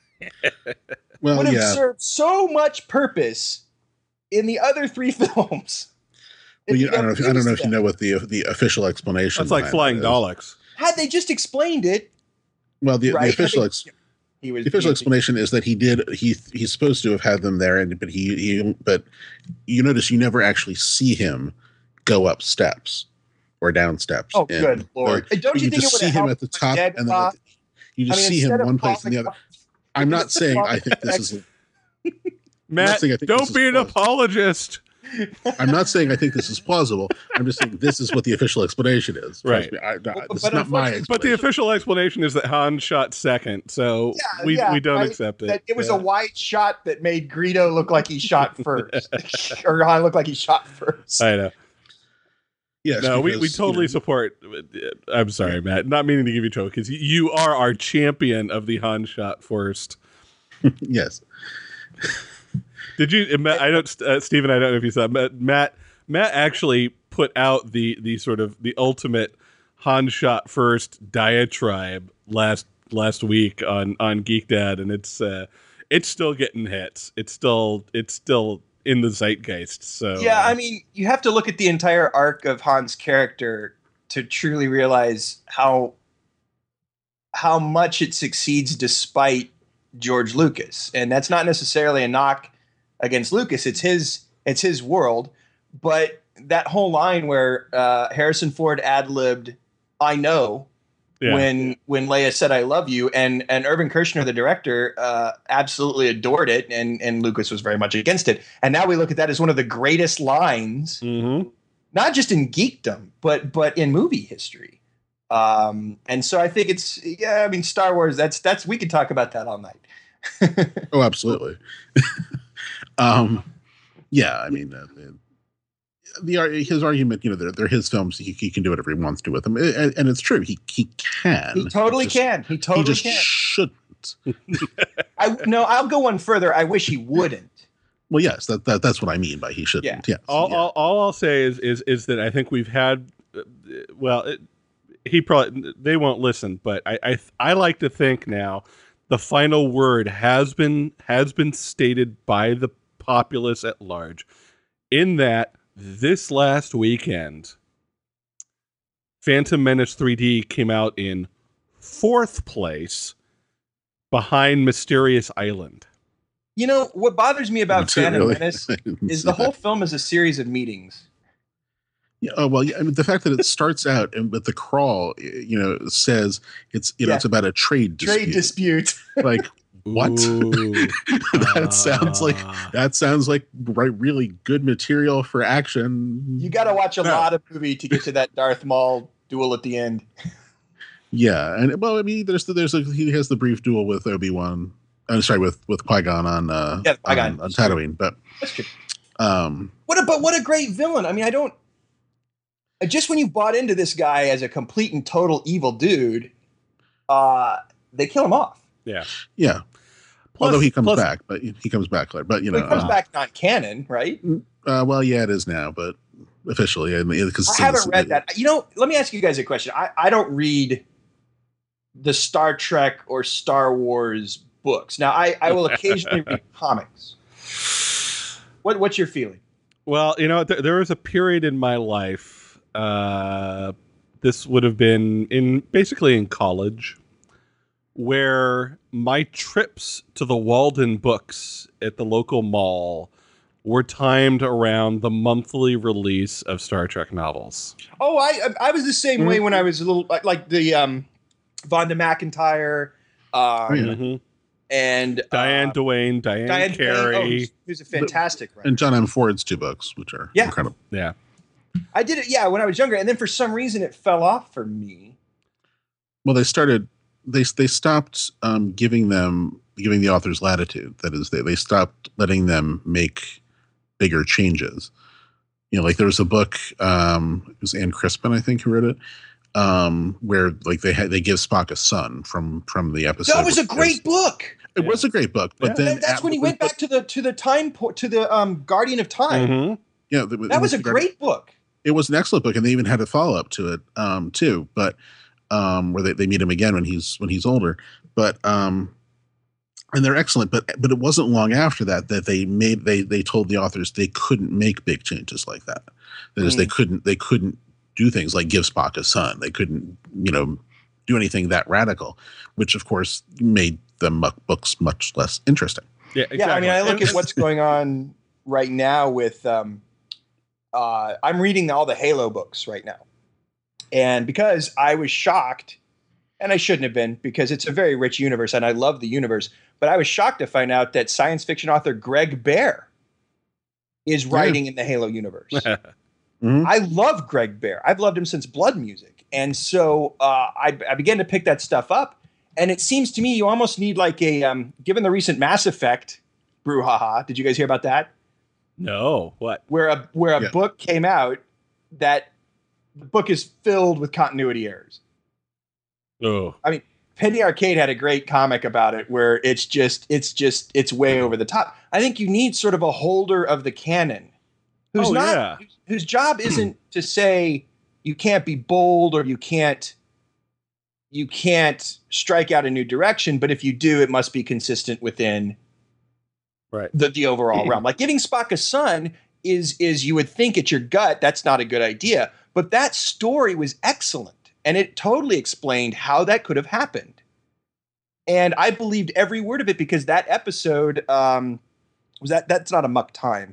Well, would have yeah. served so much purpose in the other three films. Well, If you, I don't know. If, I don't know if used you them. know what the the official explanation. That's like behind flying that is. Daleks. Had they just explained it, Well, the, right? the official I ex, think he was the official he- explanation is that he did he he's supposed to have had them there, and but he, he but you notice you never actually see him go up steps or down steps. Oh, And good lord! so And don't you, you think just it see would him have at the top, and then at the- you I just mean, see him instead of one place and the falling other. I'm not instead of saying I falling think this is. Matt, saying I think don't this is be an close. apologist. I'm not saying I think this is plausible. I'm just saying this is what the official explanation is. Trust Right. me, I, I, But- this but is not my unfortunately- explanation. But the official explanation is that Han shot second, so Yeah, we yeah, we don't right? accept it. that it was Yeah. a wide shot that made Greedo look like he shot first, or Han look like he shot first. I know. yes, No, we, we because, you totally know, support. I'm sorry, Matt. Not meaning to give you trouble, because you are our champion of the Han shot first. yes. Did you, Matt, I don't, uh, Stephen, I don't know if you saw, Matt, Matt, Matt actually put out the, the sort of the ultimate Han shot first diatribe last, last week on, on Geek Dad. And it's, uh, it's still getting hits. It's still, it's still in the zeitgeist. So, Yeah, uh, I mean, you have to look at the entire arc of Han's character to truly realize how how much it succeeds despite George Lucas. And that's not necessarily a knock against Lucas. It's his it's his world. But that whole line where uh, Harrison Ford ad-libbed "I know" yeah. when when Leia said "I love you," and and Irvin Kershner, the director, uh, absolutely adored it, and and Lucas was very much against it. And now we look at that as one of the greatest lines, Mm-hmm. not just in geekdom, but but in movie history. Um, and so I think it's yeah. I mean, Star Wars. That's that's we could talk about that all night. Oh, absolutely. um, yeah, I mean, uh, the, the ar- his argument, you know, they're, they're his films. He, he can do whatever he wants to with them, and, and it's true. He he can. He totally just, can. He totally he just can. shouldn't. I no. I'll go one further. I wish he wouldn't. Well, yes, that, that that's what I mean by he shouldn't. Yes. All, yeah. all, all I'll say is is is that I think we've had, uh, well, it, he probably they won't listen, but I, I I like to think now the final word has been has been stated by the populace at large, in that this last weekend, Phantom Menace three D came out in fourth place behind Mysterious Island. You know, what bothers me about That's it, Phantom really? Menace I didn't is see the whole that. film is a series of meetings. Yeah, oh well, yeah. I mean, the fact that it starts out and with the crawl, you know, says it's you know Yeah. it's about a trade dispute. Trade dispute. Like what? Ooh. That sounds like Ah. that sounds like right, really good material for action. You got to watch a No. lot of movie to get to that Darth Maul duel at the end. Yeah, and well, I mean, there's the, there's a, he has the brief duel with Obi-Wan. I'm sorry, with with Qui-Gon on uh Yeah, Qui-Gon. on, on Tatooine, but That's true. um What a, but what a great villain. I mean, I don't. Just when you bought into this guy as a complete and total evil dude, uh, they kill him off. Yeah. yeah. Plus- Although he comes plus- back, but he comes back later. But you know, Well, he comes uh, back not canon, right? uh, well, yeah, it is now, but officially, I mean, because I haven't read that. You know, let me ask you guys a question. I, I don't read the Star Trek or Star Wars books. Now, I, I will occasionally read comics. What what's your feeling? Well, you know, th- there was a period in my life. Uh, this would have been in basically in college, where my trips to the Walden Books at the local mall were timed around the monthly release of Star Trek novels. Oh, I I was the same way when I was a little like, like the um, Vonda McIntyre, uh, Oh, yeah. Mhm. and Diane uh, Duane, Diane, Diane Carey. Carey, oh, who's, who's a fantastic writer. And John M. Ford's two books, which are Yeah. incredible. Yeah. I did it, yeah, when I was younger, and then for some reason it fell off for me. Well, they started they they stopped um, giving them giving the authors latitude. That is, they they stopped letting them make bigger changes. You know, like there was a book. Um, it was Anne Crispin, I think, who wrote it. Um, where like they had they give Spock a son from from the episode. That was a which great book. It was a great book, but Yeah. then That- that's at- when he went back to the to the time po- to the um, Guardian of Time. Mhm. Yeah, the- That was a the- great book. It was an excellent book, and they even had a follow up to it um, too. But um, where they, they meet him again when he's when he's older. But um, and they're excellent. But but it wasn't long after that that they made they they told the authors they couldn't make big changes like that. That is, Mm. they couldn't they couldn't do things like give Spock a son. They couldn't you know do anything that radical, which of course made the mu- books much less interesting. Yeah, exactly. Yeah, I mean, I look And- at what's going on right now with. Um, uh, I'm reading all the Halo books right now, and because I was shocked, and I shouldn't have been, because it's a very rich universe, and I love the universe. But I was shocked to find out that science fiction author Greg Bear is writing in the Halo universe. Mhm. I love Greg Bear. I've loved him since Blood Music. And so uh, I, I began to pick that stuff up. And it seems to me you almost need like a, um, given the recent Mass Effect brouhaha, did you guys hear about that? No, what? Where a, where a Yeah. book came out that the book is filled with continuity errors. Oh, Penny Arcade had a great comic about it where it's just, it's just, it's way over the top. I think you need sort of a holder of the canon who's Oh, not, yeah. whose- whose job isn't to say you can't be bold or you can't, you can't strike out a new direction, but if you do, it must be consistent within right. the, the overall realm. Like giving Spock a son is, is you would think at your gut, that's not a good idea, but that story was excellent. And it totally explained how that could have happened. And I believed every word of it because that episode um, was that that's not a muck time.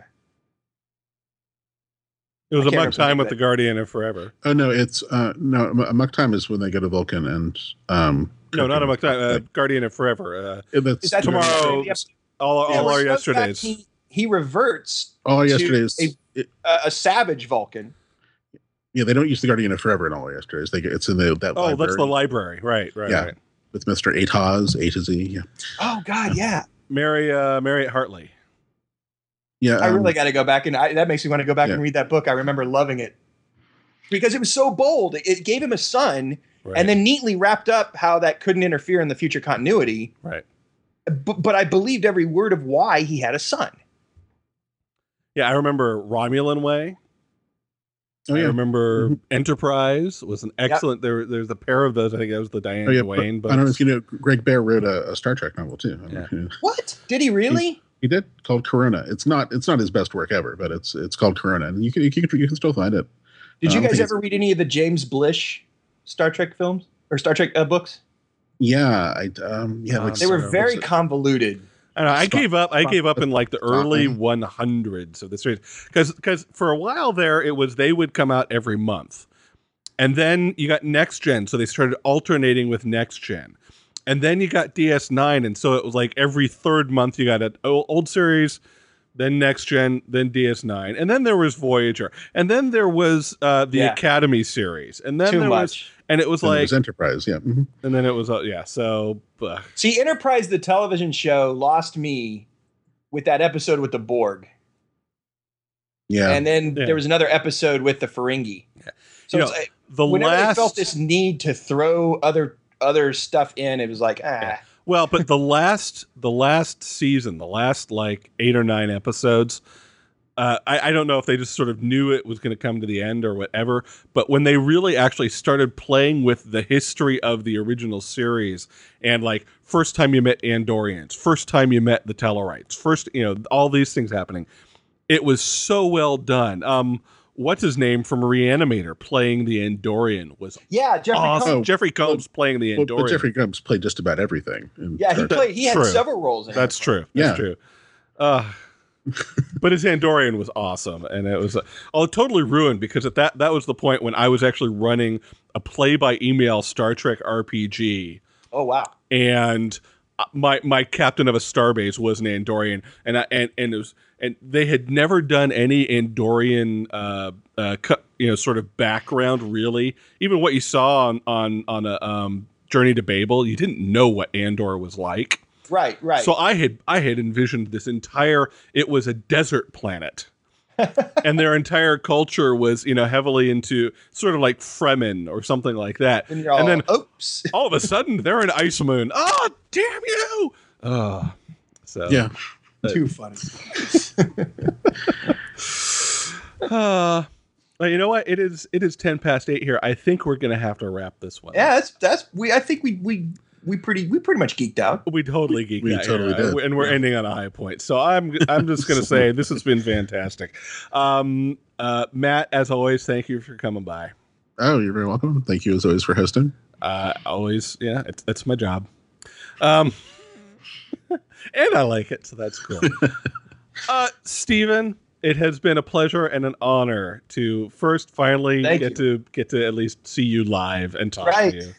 It was I a can't muck remember time the with the Guardian of Forever. Oh no, it's uh, no a muck time is when they go to Vulcan and um, No, not a Kirk muck time. Uh, and- Guardian of Forever. Uh, that's Is that the- tomorrow. the- all Yeah, all where our he goes back, yesterdays. He, he reverts all to yesterday's. a- it- a, a savage Vulcan. yeah, they don't use the Guardian of Forever in all yesterday's. They get, it's in the that Oh, that's the library library. Right, right, Yeah. right. with Mister Ataz, A to Z. Yeah, Oh God, yeah. Mary, uh, Marriott Hartley. yeah. I um, really got to go back and I, that makes me want to go back Yeah. and read that book. I remember loving it because it was so bold. It, it gave him a son, Right. and then neatly wrapped up how that couldn't interfere in the future continuity. right. But, but I believed every word of why he had a son. Yeah, I remember Romulan Way. Oh I yeah. remember Mhm. Enterprise was an excellent. There, there's a pair of those. I think that was the Diane Oh, yeah, Duane. but But I don't know if you know. Greg Bear wrote a, a Star Trek novel too. I don't know if you know. What did he really? He did, called Corona. It's not it's not his best work ever, but it's it's called Corona, and you can you can, you can still find it Did you Um, I guys think ever read any of the James Blish Star Trek films or Star Trek uh, books? Yeah, I um, yeah, Uh, like They were uh, very what's it? convoluted. I don't know. I Stop- gave up. I stop- gave up in like the early stopping. one hundreds of the series because because for a while there it was they would come out every month, and then you got Next Gen, so they started alternating with Next Gen, and then you got D S nine, and so it was like every third month you got an old, old series, then Next Gen, then D S nine, and then there was Voyager, and then there was uh, the Yeah. Academy series, and then Too there was, much. and it was And it like, was Enterprise. Yeah. Mhm. and then it was uh, yeah. So uh, See, Enterprise, the television show, lost me with that episode with the Borg. Yeah. And then Yeah. there was another episode with the Ferengi. So You it's know, like, the whenever last they felt this need to throw other other stuff in, it was like, ah. Yeah. Well, but the last the last season, the last like eight or nine episodes, uh, I, I don't know if they just sort of knew it was going to come to the end or whatever. But when they really actually started playing with the history of the original series, and like first time you met Andorians, first time you met the Tellarites, first you know all these things happening, it was so well done. Um, what's his name from Reanimator playing the Andorian was Yeah, Jeffrey awesome. Combs. Jeffrey Combs playing the Well, Andorian. but Jeffrey Combs played just about everything. in Yeah, he Star Trek. played. He had True. several roles in That's it. true. That's Yeah. true. Uh, but his Andorian was awesome, and it was uh, oh totally ruined because at that that was the point when I was actually running a play by email Star Trek R P G, Oh wow. and my my captain of a starbase was an Andorian, and I, and and it was and they had never done any Andorian uh, uh cu- you know sort of background really. Even what you saw on on on a um, Journey to Babel, you didn't know what Andor was like. Right, right. So I had I had envisioned this entire it was a desert planet. And their entire culture was, you know, heavily into sort of like Fremen or something like that. and, you're all, and then oops. all of a sudden they're in Ice Moon. Oh, damn you. Oh. So Yeah. Too funny. uh well, you know what? It is it is ten past eight here. I think we're gonna have to wrap this one. Yeah, that's that's we. I think we we we pretty we pretty much geeked out. We totally geeked We out totally here, did. and we're Yeah. ending on a high point. So I'm I'm just gonna say this has been fantastic. Um, uh, Matt, as always, thank you for coming by. Oh, you're very welcome. Thank you as always for hosting. Uh, always, yeah, it's it's my job. Um, and I like it, so that's cool. uh, Steven, it has been a pleasure and an honor to first finally Thank get to get to at least see you live and talk Right. to you.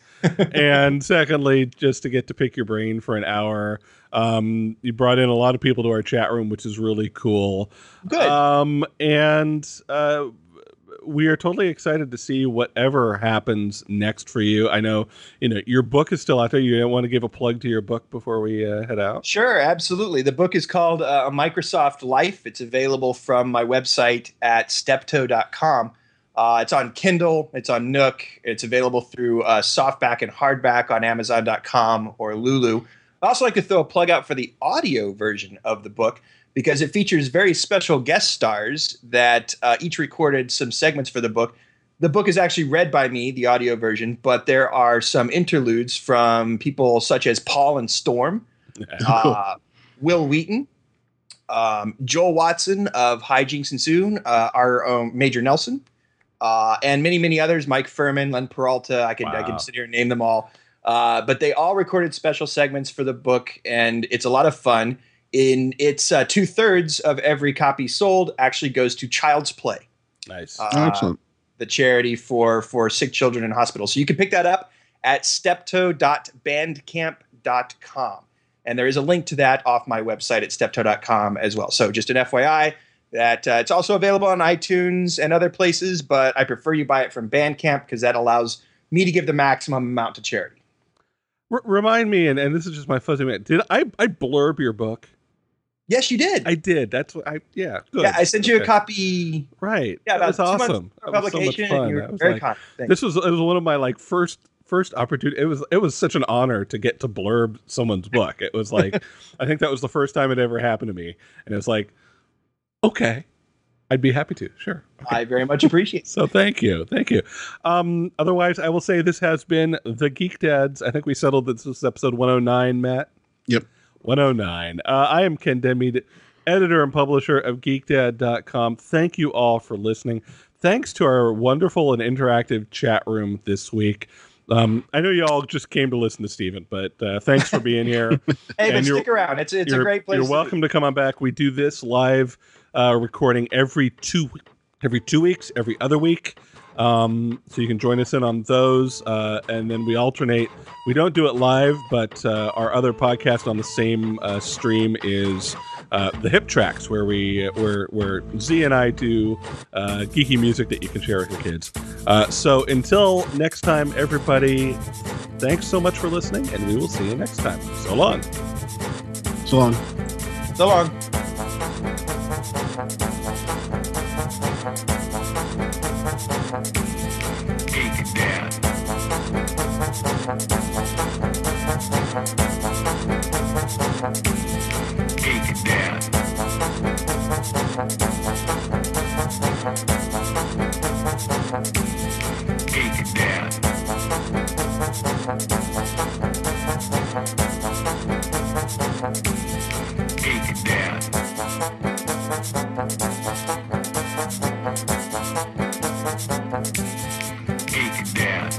And secondly, just to get to pick your brain for an hour. Um, you brought in a lot of people to our chat room, which is really cool. Good. Um, and uh, we are totally excited to see whatever happens next for you. I know, you know, your book is still out there. You want to give a plug to your book before we uh, head out? Sure, absolutely. The book is called uh, Microsoft Life. It's available from my website at steptoe dot com. Uh, it's on Kindle. It's on Nook. It's available through uh, softback and hardback on amazon dot com or Lulu. I also like to throw a plug out for the audio version of the book because it features very special guest stars that uh, each recorded some segments for the book. The book is actually read by me, the audio version, but there are some interludes from people such as Paul and Storm, uh, Will Wheaton, um, Joel Watson of Hijinks Ensued, uh, our own Major Nelson, uh, and many, many others, Mike Furman, Len Peralta. I can, I Wow. can sit here and name them all. Uh, but they all recorded special segments for the book, and it's a lot of fun. In It's uh, two thirds of every copy sold actually goes to Child's Play, Nice. uh, Oh, excellent. the charity for for sick children in hospitals. So you can pick that up at steptoe dot bandcamp dot com. And there is a link to that off my website at steptoe dot com as well. So just an F Y I that uh, it's also available on iTunes and other places, but I prefer you buy it from Bandcamp because that allows me to give the maximum amount to charity. R- remind me, and, and this is just my fuzzy man. Did I I blurb your book? Yes, you did. I did. That's what I yeah. Good. yeah, I sent you Okay. a copy. Right. Yeah, that was about two months awesome. before That was so much publication. fun. and you That were was very like- kind. Thanks. This was it was one of my like first first opportunity. It was it was such an honor to get to blurb someone's book. It was like I think that was the first time it ever happened to me, and it was like, okay, I'd be happy to. Sure. I very much appreciate it. So thank you, thank you. Um, otherwise, I will say this has been the Geek Dads. I think we settled that this was episode one oh nine, Matt. Yep. one oh nine. Uh, I am Ken Denmead, editor and publisher of geek dad dot com. Thank you all for listening. thanks to our wonderful and interactive chat room this week. Um, I know you all just came to listen to Steven, but uh, thanks for being here. Hey, and but stick around. It's it's a great place. You're to welcome be. to come on back. We do this live uh, recording every two every two weeks, every other week. Um, so you can join us in on those, uh, and then we alternate. We don't do it live, but uh, our other podcast on the same uh, stream is uh, the Hip Tracks, where we where where Z and I do uh, geeky music that you can share with your kids. Uh, so until next time, everybody, thanks so much for listening, and we will see you next time. So long. So long. So long. Geek Dad. Geek Dad. Geek Dad. Geek Dad. Geek Dad.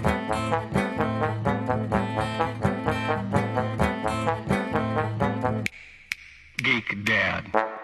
Geek Dad.